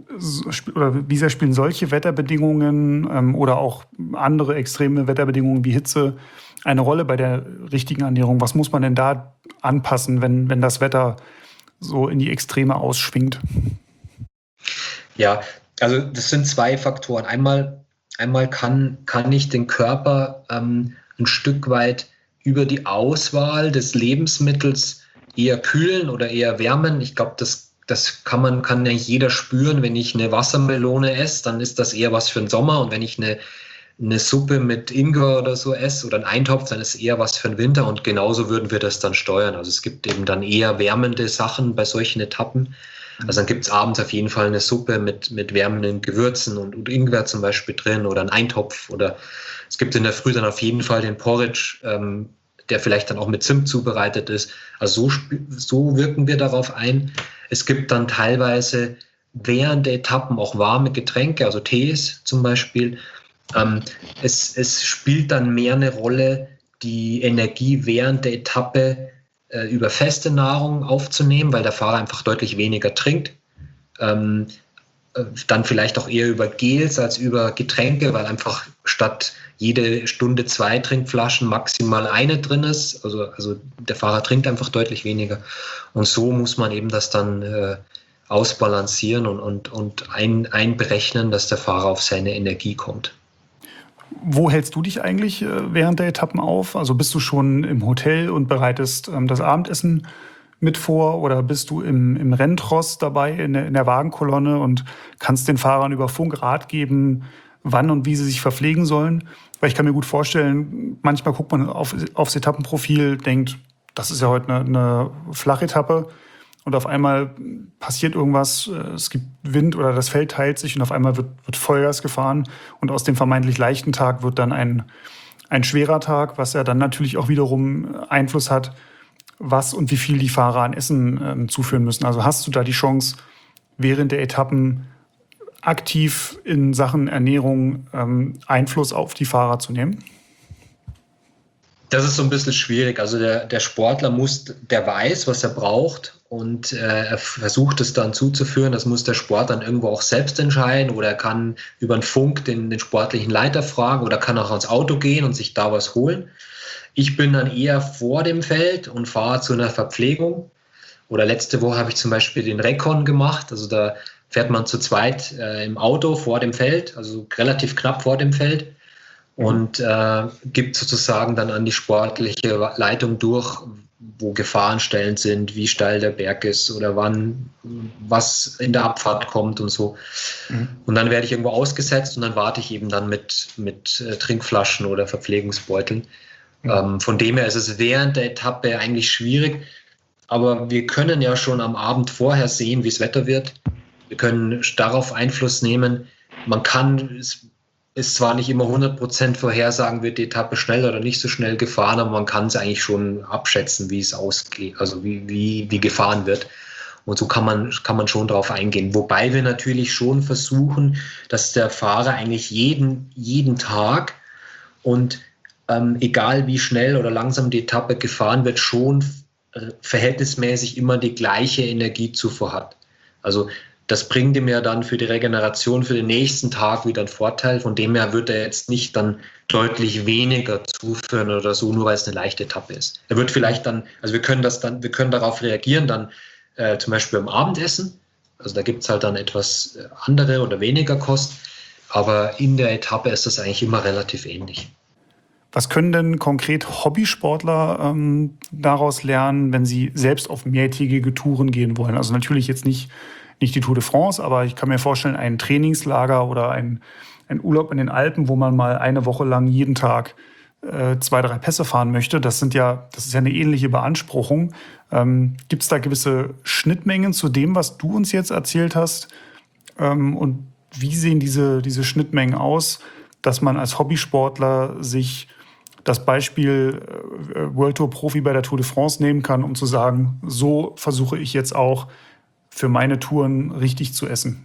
solche Wetterbedingungen oder auch andere extreme Wetterbedingungen wie Hitze eine Rolle bei der richtigen Ernährung? Was muss man denn da anpassen, wenn das Wetter so in die Extreme ausschwingt? Ja, also das sind 2 Faktoren. Einmal kann ich den Körper ein Stück weit über die Auswahl des Lebensmittels eher kühlen oder eher wärmen. Ich glaube, das kann eigentlich jeder spüren. Wenn ich eine Wassermelone esse, dann ist das eher was für den Sommer. Und wenn ich eine eine Suppe mit Ingwer oder so esse oder einen Eintopf, dann ist eher was für den Winter und genauso würden wir das dann steuern. Also es gibt eben dann eher wärmende Sachen bei solchen Etappen. Also dann gibt es abends auf jeden Fall eine Suppe mit wärmenden Gewürzen und Ingwer zum Beispiel drin oder einen Eintopf oder es gibt in der Früh dann auf jeden Fall den Porridge, der vielleicht dann auch mit Zimt zubereitet ist. Also so wirken wir darauf ein. Es gibt dann teilweise während der Etappen auch warme Getränke, also Tees zum Beispiel. Es spielt dann mehr eine Rolle, die Energie während der Etappe über feste Nahrung aufzunehmen, weil der Fahrer einfach deutlich weniger trinkt. Dann vielleicht auch eher über Gels als über Getränke, weil einfach statt jede Stunde 2 Trinkflaschen maximal eine drin ist. Also der Fahrer trinkt einfach deutlich weniger. Und so muss man eben das dann ausbalancieren und einberechnen, dass der Fahrer auf seine Energie kommt. Wo hältst du dich eigentlich während der Etappen auf? Also bist du schon im Hotel und bereitest das Abendessen mit vor oder bist du im Renntross dabei in der Wagenkolonne und kannst den Fahrern über Funk Rat geben, wann und wie sie sich verpflegen sollen? Weil ich kann mir gut vorstellen, manchmal guckt man aufs Etappenprofil, denkt, das ist ja heute eine Flachetappe und auf einmal passiert irgendwas, es gibt Wind oder das Feld teilt sich und auf einmal wird Vollgas gefahren und aus dem vermeintlich leichten Tag wird dann ein schwerer Tag, was ja dann natürlich auch wiederum Einfluss hat, was und wie viel die Fahrer an Essen zuführen müssen. Also hast du da die Chance, während der Etappen aktiv in Sachen Ernährung Einfluss auf die Fahrer zu nehmen? Das ist so ein bisschen schwierig. Also der Sportler der weiß, was er braucht und er versucht es dann zuzuführen. Das muss der Sport dann irgendwo auch selbst entscheiden oder er kann über den Funk den sportlichen Leiter fragen oder kann auch ans Auto gehen und sich da was holen. Ich bin dann eher vor dem Feld und fahre zu einer Verpflegung. Oder letzte Woche habe ich zum Beispiel den Recon gemacht. Also da fährt man zu zweit im Auto vor dem Feld, also relativ knapp vor dem Feld. Und gibt sozusagen dann an die sportliche Leitung durch, wo Gefahrenstellen sind, wie steil der Berg ist oder wann was in der Abfahrt kommt und so. Mhm. Und dann werde ich irgendwo ausgesetzt und dann warte ich eben dann mit Trinkflaschen oder Verpflegungsbeuteln. Mhm. Von dem her ist es während der Etappe eigentlich schwierig, aber wir können ja schon am Abend vorher sehen, wie das Wetter wird. Wir können darauf Einfluss nehmen. Man kann ist zwar nicht immer 100% vorhersagen, wird die Etappe schnell oder nicht so schnell gefahren, aber man kann es eigentlich schon abschätzen, wie es ausgeht, also wie gefahren wird. Und so kann man schon darauf eingehen. Wobei wir natürlich schon versuchen, dass der Fahrer eigentlich jeden Tag und egal wie schnell oder langsam die Etappe gefahren wird, schon verhältnismäßig immer die gleiche Energiezufuhr hat. Also das bringt ihm ja dann für die Regeneration für den nächsten Tag wieder einen Vorteil. Von dem her wird er jetzt nicht dann deutlich weniger zuführen oder so, nur weil es eine leichte Etappe ist. Er wird vielleicht dann, also wir können darauf reagieren, dann zum Beispiel beim Abendessen. Also da gibt es halt dann etwas andere oder weniger Kost. Aber in der Etappe ist das eigentlich immer relativ ähnlich. Was können denn konkret Hobbysportler daraus lernen, wenn sie selbst auf mehrtägige Touren gehen wollen? Also natürlich jetzt nicht die Tour de France, aber ich kann mir vorstellen, ein Trainingslager oder ein Urlaub in den Alpen, wo man mal eine Woche lang jeden Tag 2-3 Pässe fahren möchte. Das ist ja eine ähnliche Beanspruchung. Gibt es da gewisse Schnittmengen zu dem, was du uns jetzt erzählt hast? Und wie sehen diese Schnittmengen aus, dass man als Hobbysportler sich das Beispiel World Tour Profi bei der Tour de France nehmen kann, um zu sagen, so versuche ich jetzt auch für meine Touren richtig zu essen?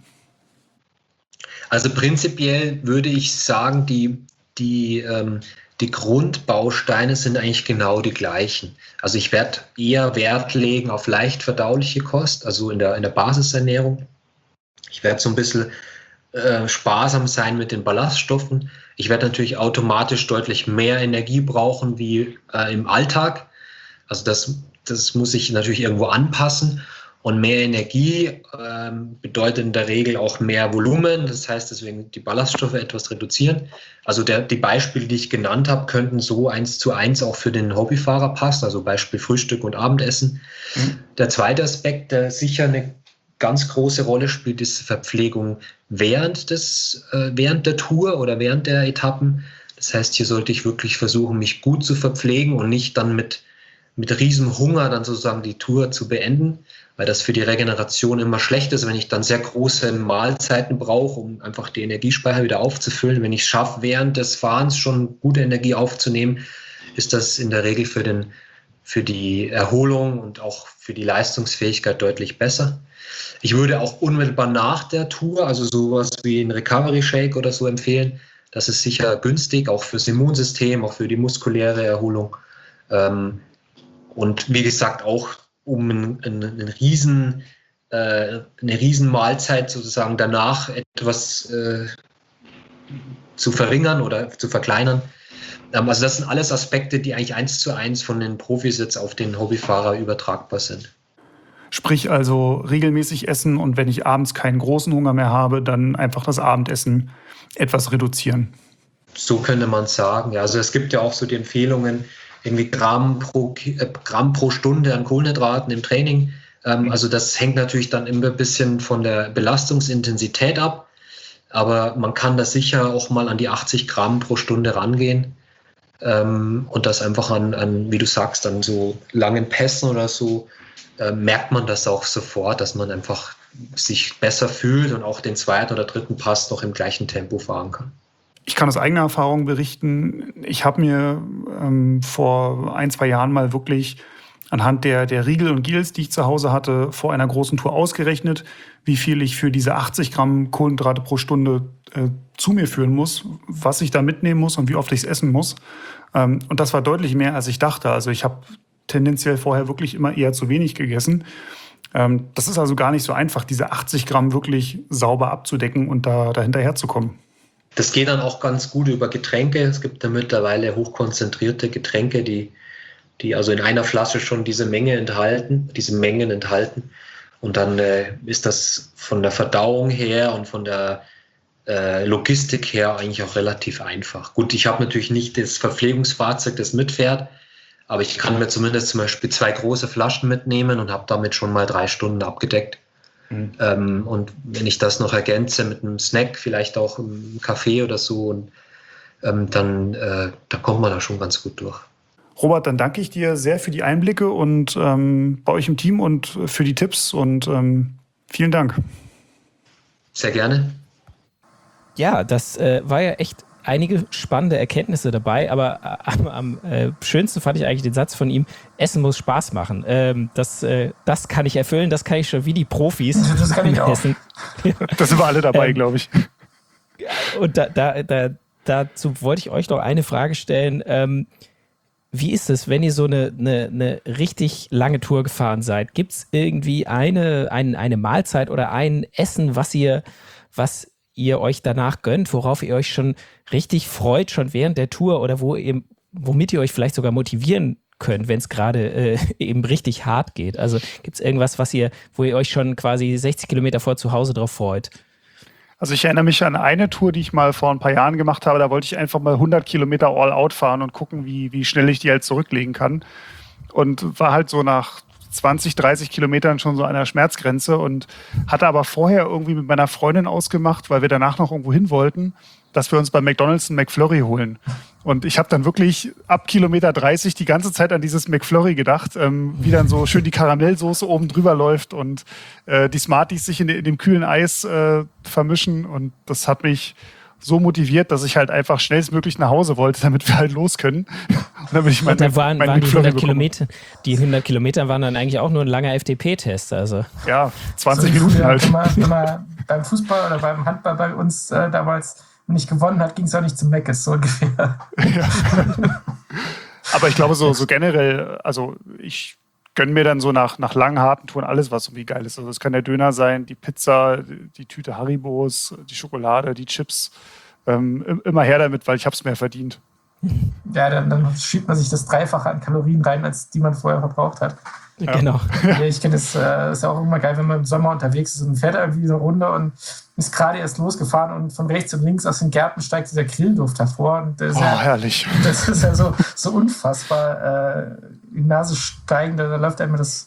Also prinzipiell würde ich sagen, die Grundbausteine sind eigentlich genau die gleichen. Also ich werde eher Wert legen auf leicht verdauliche Kost, also in der Basisernährung. Ich werde so ein bisschen sparsam sein mit den Ballaststoffen. Ich werde natürlich automatisch deutlich mehr Energie brauchen wie im Alltag. Also das muss ich natürlich irgendwo anpassen. Und mehr Energie bedeutet in der Regel auch mehr Volumen. Das heißt deswegen die Ballaststoffe etwas reduzieren. Also die Beispiele, die ich genannt habe, könnten so 1:1 auch für den Hobbyfahrer passen. Also Beispiel Frühstück und Abendessen. Mhm. Der zweite Aspekt, der sicher eine ganz große Rolle spielt, ist Verpflegung während der Tour oder während der Etappen. Das heißt, hier sollte ich wirklich versuchen, mich gut zu verpflegen und nicht dann mit riesem Hunger dann sozusagen die Tour zu beenden, weil das für die Regeneration immer schlecht ist, wenn ich dann sehr große Mahlzeiten brauche, um einfach die Energiespeicher wieder aufzufüllen. Wenn ich es schaffe, während des Fahrens schon gute Energie aufzunehmen, ist das in der Regel für die Erholung und auch für die Leistungsfähigkeit deutlich besser. Ich würde auch unmittelbar nach der Tour, also sowas wie ein Recovery Shake oder so empfehlen. Das ist sicher günstig, auch fürs Immunsystem, auch für die muskuläre Erholung. Und wie gesagt, auch um eine riesen Mahlzeit sozusagen danach etwas zu verringern oder zu verkleinern. Also das sind alles Aspekte, die eigentlich 1:1 von den Profis jetzt auf den Hobbyfahrer übertragbar sind. Sprich also regelmäßig essen und wenn ich abends keinen großen Hunger mehr habe, dann einfach das Abendessen etwas reduzieren. So könnte man es sagen. Ja, also es gibt ja auch so die Empfehlungen, irgendwie Gramm pro Stunde an Kohlenhydraten im Training. Also das hängt natürlich dann immer ein bisschen von der Belastungsintensität ab. Aber man kann da sicher auch mal an die 80 Gramm pro Stunde rangehen. Und das einfach an, wie du sagst, an so langen Pässen oder so, merkt man das auch sofort, dass man einfach sich besser fühlt und auch den zweiten oder dritten Pass noch im gleichen Tempo fahren kann. Ich kann aus eigener Erfahrung berichten, ich habe mir vor 1-2 Jahren mal wirklich anhand der Riegel und Gels, die ich zu Hause hatte, vor einer großen Tour ausgerechnet, wie viel ich für diese 80 Gramm Kohlenhydrate pro Stunde zu mir führen muss, was ich da mitnehmen muss und wie oft ich es essen muss. Und das war deutlich mehr, als ich dachte. Also ich habe tendenziell vorher wirklich immer eher zu wenig gegessen. Das ist also gar nicht so einfach, diese 80 Gramm wirklich sauber abzudecken und da hinterher zu kommen. Das geht dann auch ganz gut über Getränke. Es gibt ja mittlerweile hochkonzentrierte Getränke, die also in einer Flasche schon diese Mengen enthalten. Und dann ist das von der Verdauung her und von der Logistik her eigentlich auch relativ einfach. Gut, ich habe natürlich nicht das Verpflegungsfahrzeug, das mitfährt, aber ich kann mir zumindest zum Beispiel 2 große Flaschen mitnehmen und habe damit schon mal 3 Stunden abgedeckt. Mhm. Und wenn ich das noch ergänze mit einem Snack, vielleicht auch einem Kaffee oder so, und da kommt man da schon ganz gut durch. Robert, dann danke ich dir sehr für die Einblicke und bei euch im Team und für die Tipps und vielen Dank. Sehr gerne. Ja, das war ja echt einige spannende Erkenntnisse dabei, aber am schönsten fand ich eigentlich den Satz von ihm: Essen muss Spaß machen. Das kann ich erfüllen, das kann ich schon wie die Profis. Das kann ich auch. Essen. Da sind wir alle dabei, glaube ich. Und dazu wollte ich euch noch eine Frage stellen. Wie ist es, wenn ihr so eine richtig lange Tour gefahren seid? Gibt es irgendwie eine Mahlzeit oder ein Essen, was ihr ihr euch danach gönnt, worauf ihr euch schon richtig freut, schon während der Tour, oder womit ihr euch vielleicht sogar motivieren könnt, wenn es gerade eben richtig hart geht? Also gibt es irgendwas, wo ihr euch schon quasi 60 Kilometer vor zu Hause drauf freut? Also ich erinnere mich an eine Tour, die ich mal vor ein paar Jahren gemacht habe. Da wollte ich einfach mal 100 Kilometer All-Out fahren und gucken, wie schnell ich die halt zurücklegen kann. Und war halt so nach 20, 30 Kilometern schon so an der Schmerzgrenze und hatte aber vorher irgendwie mit meiner Freundin ausgemacht, weil wir danach noch irgendwo hin wollten, dass wir uns bei McDonald's einen McFlurry holen. Und ich habe dann wirklich ab Kilometer 30 die ganze Zeit an dieses McFlurry gedacht, wie dann so schön die Karamellsoße oben drüber läuft und die Smarties sich in dem kühlen Eis vermischen. Und das hat mich so motiviert, dass ich halt einfach schnellstmöglich nach Hause wollte, damit wir halt los können. Und dann bin ich waren die 100 Kilometer, die 100 Kilometer waren dann eigentlich auch nur ein langer FDP-Test. Also. Ja, 20 Minuten halt. Wenn man beim Fußball oder beim Handball bei uns damals nicht gewonnen hat, ging es auch nicht zum Meckes, so ungefähr. Ja. Aber ich glaube so generell, also ich gönne mir dann so nach langen, harten Touren alles, was irgendwie geil ist. Also das kann der Döner sein, die Pizza, die Tüte Haribos, die Schokolade, die Chips. Immer her damit, weil ich habe es mehr verdient. Ja, dann schiebt man sich das Dreifache an Kalorien rein, als die man vorher verbraucht hat. Ja. Genau. Ja, ich kenne das, ist ja auch immer geil, wenn man im Sommer unterwegs ist und fährt irgendwie so eine Runde und ist gerade erst losgefahren und von rechts und links aus den Gärten steigt dieser Grillduft hervor. Und das ist herrlich. Das ist ja so unfassbar in die Nase steigend, da läuft einem das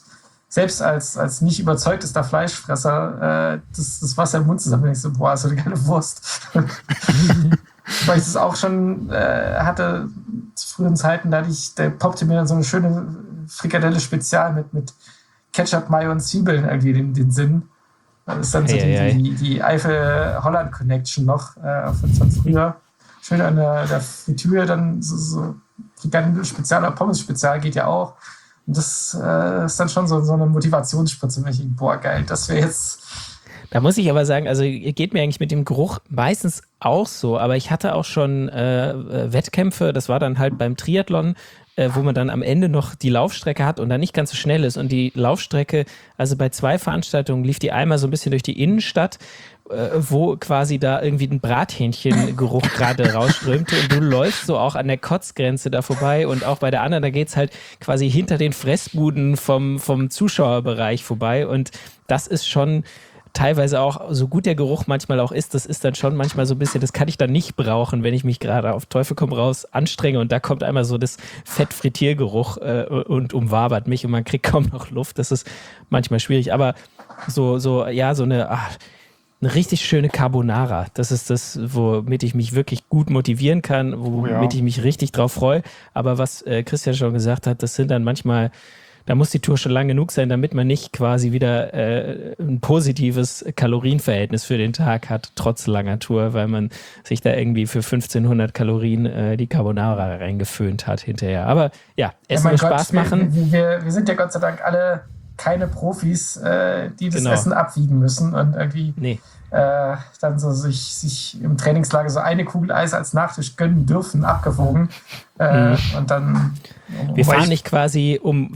selbst als nicht überzeugtester Fleischfresser das Wasser im Mund zusammen. Ich so, boah, so eine geile Wurst. Weil ich das auch schon hatte zu früheren Zeiten, da poppte mir dann so eine schöne Frikadelle Spezial mit Ketchup, Mayo und Zwiebeln irgendwie den Sinn. Das ist dann so die Eifel-Holland-Connection noch von früher. Schön an der Fritüre, dann so Frikadelle-Spezial oder Pommes-Spezial geht ja auch. Und das ist dann schon so eine Motivationsspritze. Wenn ich denke, boah, geil, das wäre jetzt... Da muss ich aber sagen, also geht mir eigentlich mit dem Geruch meistens auch so, aber ich hatte auch schon Wettkämpfe, das war dann halt beim Triathlon, wo man dann am Ende noch die Laufstrecke hat und dann nicht ganz so schnell ist. Und die Laufstrecke, also bei 2 Veranstaltungen lief die einmal so ein bisschen durch die Innenstadt, wo quasi da irgendwie ein Brathähnchengeruch gerade rausströmte und du läufst so auch an der Kotzgrenze da vorbei und auch bei der anderen, da geht's halt quasi hinter den Fressbuden vom Zuschauerbereich vorbei und das ist schon teilweise auch, so gut der Geruch manchmal auch ist, das ist dann schon manchmal so ein bisschen, das kann ich dann nicht brauchen, wenn ich mich gerade auf Teufel komm raus anstrenge und da kommt einmal so das Fettfrittiergeruch und umwabert mich und man kriegt kaum noch Luft, das ist manchmal schwierig, aber so eine richtig schöne Carbonara, das ist das, womit ich mich wirklich gut motivieren kann, womit ich mich richtig drauf freue, aber was Christian schon gesagt hat, das sind dann manchmal, da muss die Tour schon lang genug sein, damit man nicht quasi wieder ein positives Kalorienverhältnis für den Tag hat, trotz langer Tour, weil man sich da irgendwie für 1500 Kalorien die Carbonara reingeföhnt hat hinterher. Aber ja, Essen will Spaß machen. Wir sind ja Gott sei Dank alle keine Profis, die das Essen abwiegen müssen und irgendwie dann so sich im Trainingslager so eine Kugel Eis als Nachtisch gönnen dürfen, abgewogen. Und dann... Wir fahren nicht quasi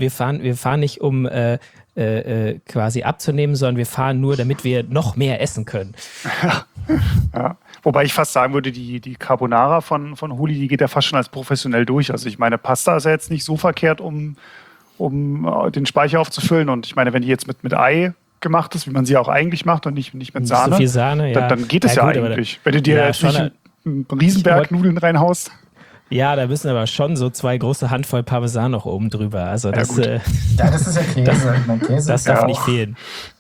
quasi abzunehmen, sondern wir fahren nur, damit wir noch mehr essen können. Ja. Wobei ich fast sagen würde, die Carbonara von Huli, die geht ja fast schon als professionell durch. Also ich meine, Pasta ist ja jetzt nicht so verkehrt, um den Speicher aufzufüllen. Und ich meine, wenn die jetzt mit Ei gemacht ist, wie man sie auch eigentlich macht und nicht mit Sahne, so viel Sahne, dann geht es ja gut, eigentlich. Wenn du dir jetzt nicht einen Riesenberg Nudeln reinhaust. Ja, da müssen aber schon so 2 große Handvoll Parmesan noch oben drüber. Also das, das ist ja Käse. Das darf nicht fehlen.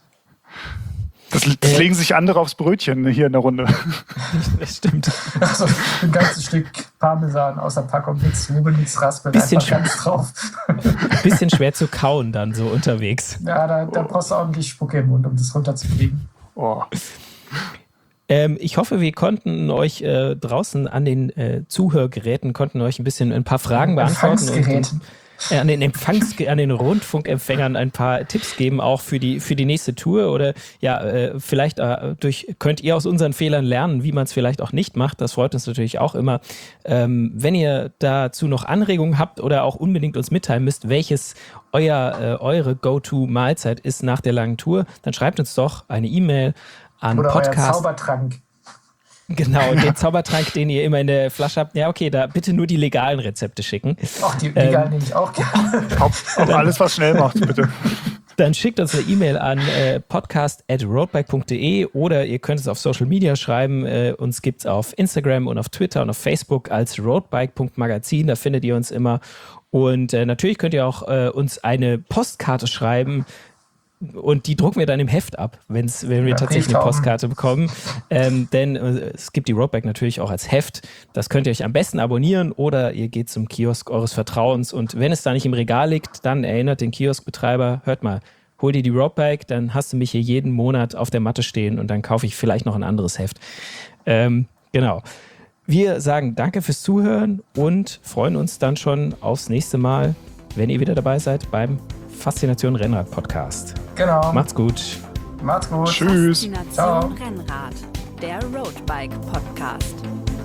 Das legen sich andere aufs Brötchen hier in der Runde. Das stimmt. Also ein ganzes Stück Parmesan aus der Packung, nichts Zwiebeln, nichts Raspeln, einfach ganz drauf. Bisschen schwer zu kauen dann so unterwegs. Ja, da brauchst du ordentlich Spucke im Mund, um das runterzukriegen. Oh. Ich hoffe, wir konnten euch draußen an den Zuhörgeräten, ein paar Fragen beantworten. An den Rundfunkempfängern ein paar Tipps geben, auch für die nächste Tour oder vielleicht könnt ihr aus unseren Fehlern lernen, wie man es vielleicht auch nicht macht. Das freut uns natürlich auch immer. Wenn ihr dazu noch Anregungen habt oder auch unbedingt uns mitteilen müsst, welches eure Go-To-Mahlzeit ist nach der langen Tour, dann schreibt uns doch eine E-Mail an oder Podcast. Euer Zaubertrank. Genau, den Zaubertrank, den ihr immer in der Flasche habt. Ja, okay, da bitte nur die legalen Rezepte schicken. Ach, die legalen nehme ich auch gerne. Auf alles, was schnell macht, bitte. Dann schickt uns eine E-Mail an podcast@roadbike.de oder ihr könnt es auf Social Media schreiben. Uns gibt es auf Instagram und auf Twitter und auf Facebook als roadbike.magazin. Da findet ihr uns immer. Und natürlich könnt ihr auch uns eine Postkarte schreiben. Und die drucken wir dann im Heft ab, wenn wir tatsächlich eine Postkarte bekommen. Denn es gibt die Roadbike natürlich auch als Heft. Das könnt ihr euch am besten abonnieren oder ihr geht zum Kiosk eures Vertrauens. Und wenn es da nicht im Regal liegt, dann erinnert den Kioskbetreiber, hört mal, hol dir die Roadbike, dann hast du mich hier jeden Monat auf der Matte stehen und dann kaufe ich vielleicht noch ein anderes Heft. Genau. Wir sagen danke fürs Zuhören und freuen uns dann schon aufs nächste Mal, wenn ihr wieder dabei seid beim Faszination Rennrad Podcast. Genau. Macht's gut. Macht's gut. Tschüss. Faszination Rennrad, der Roadbike Podcast.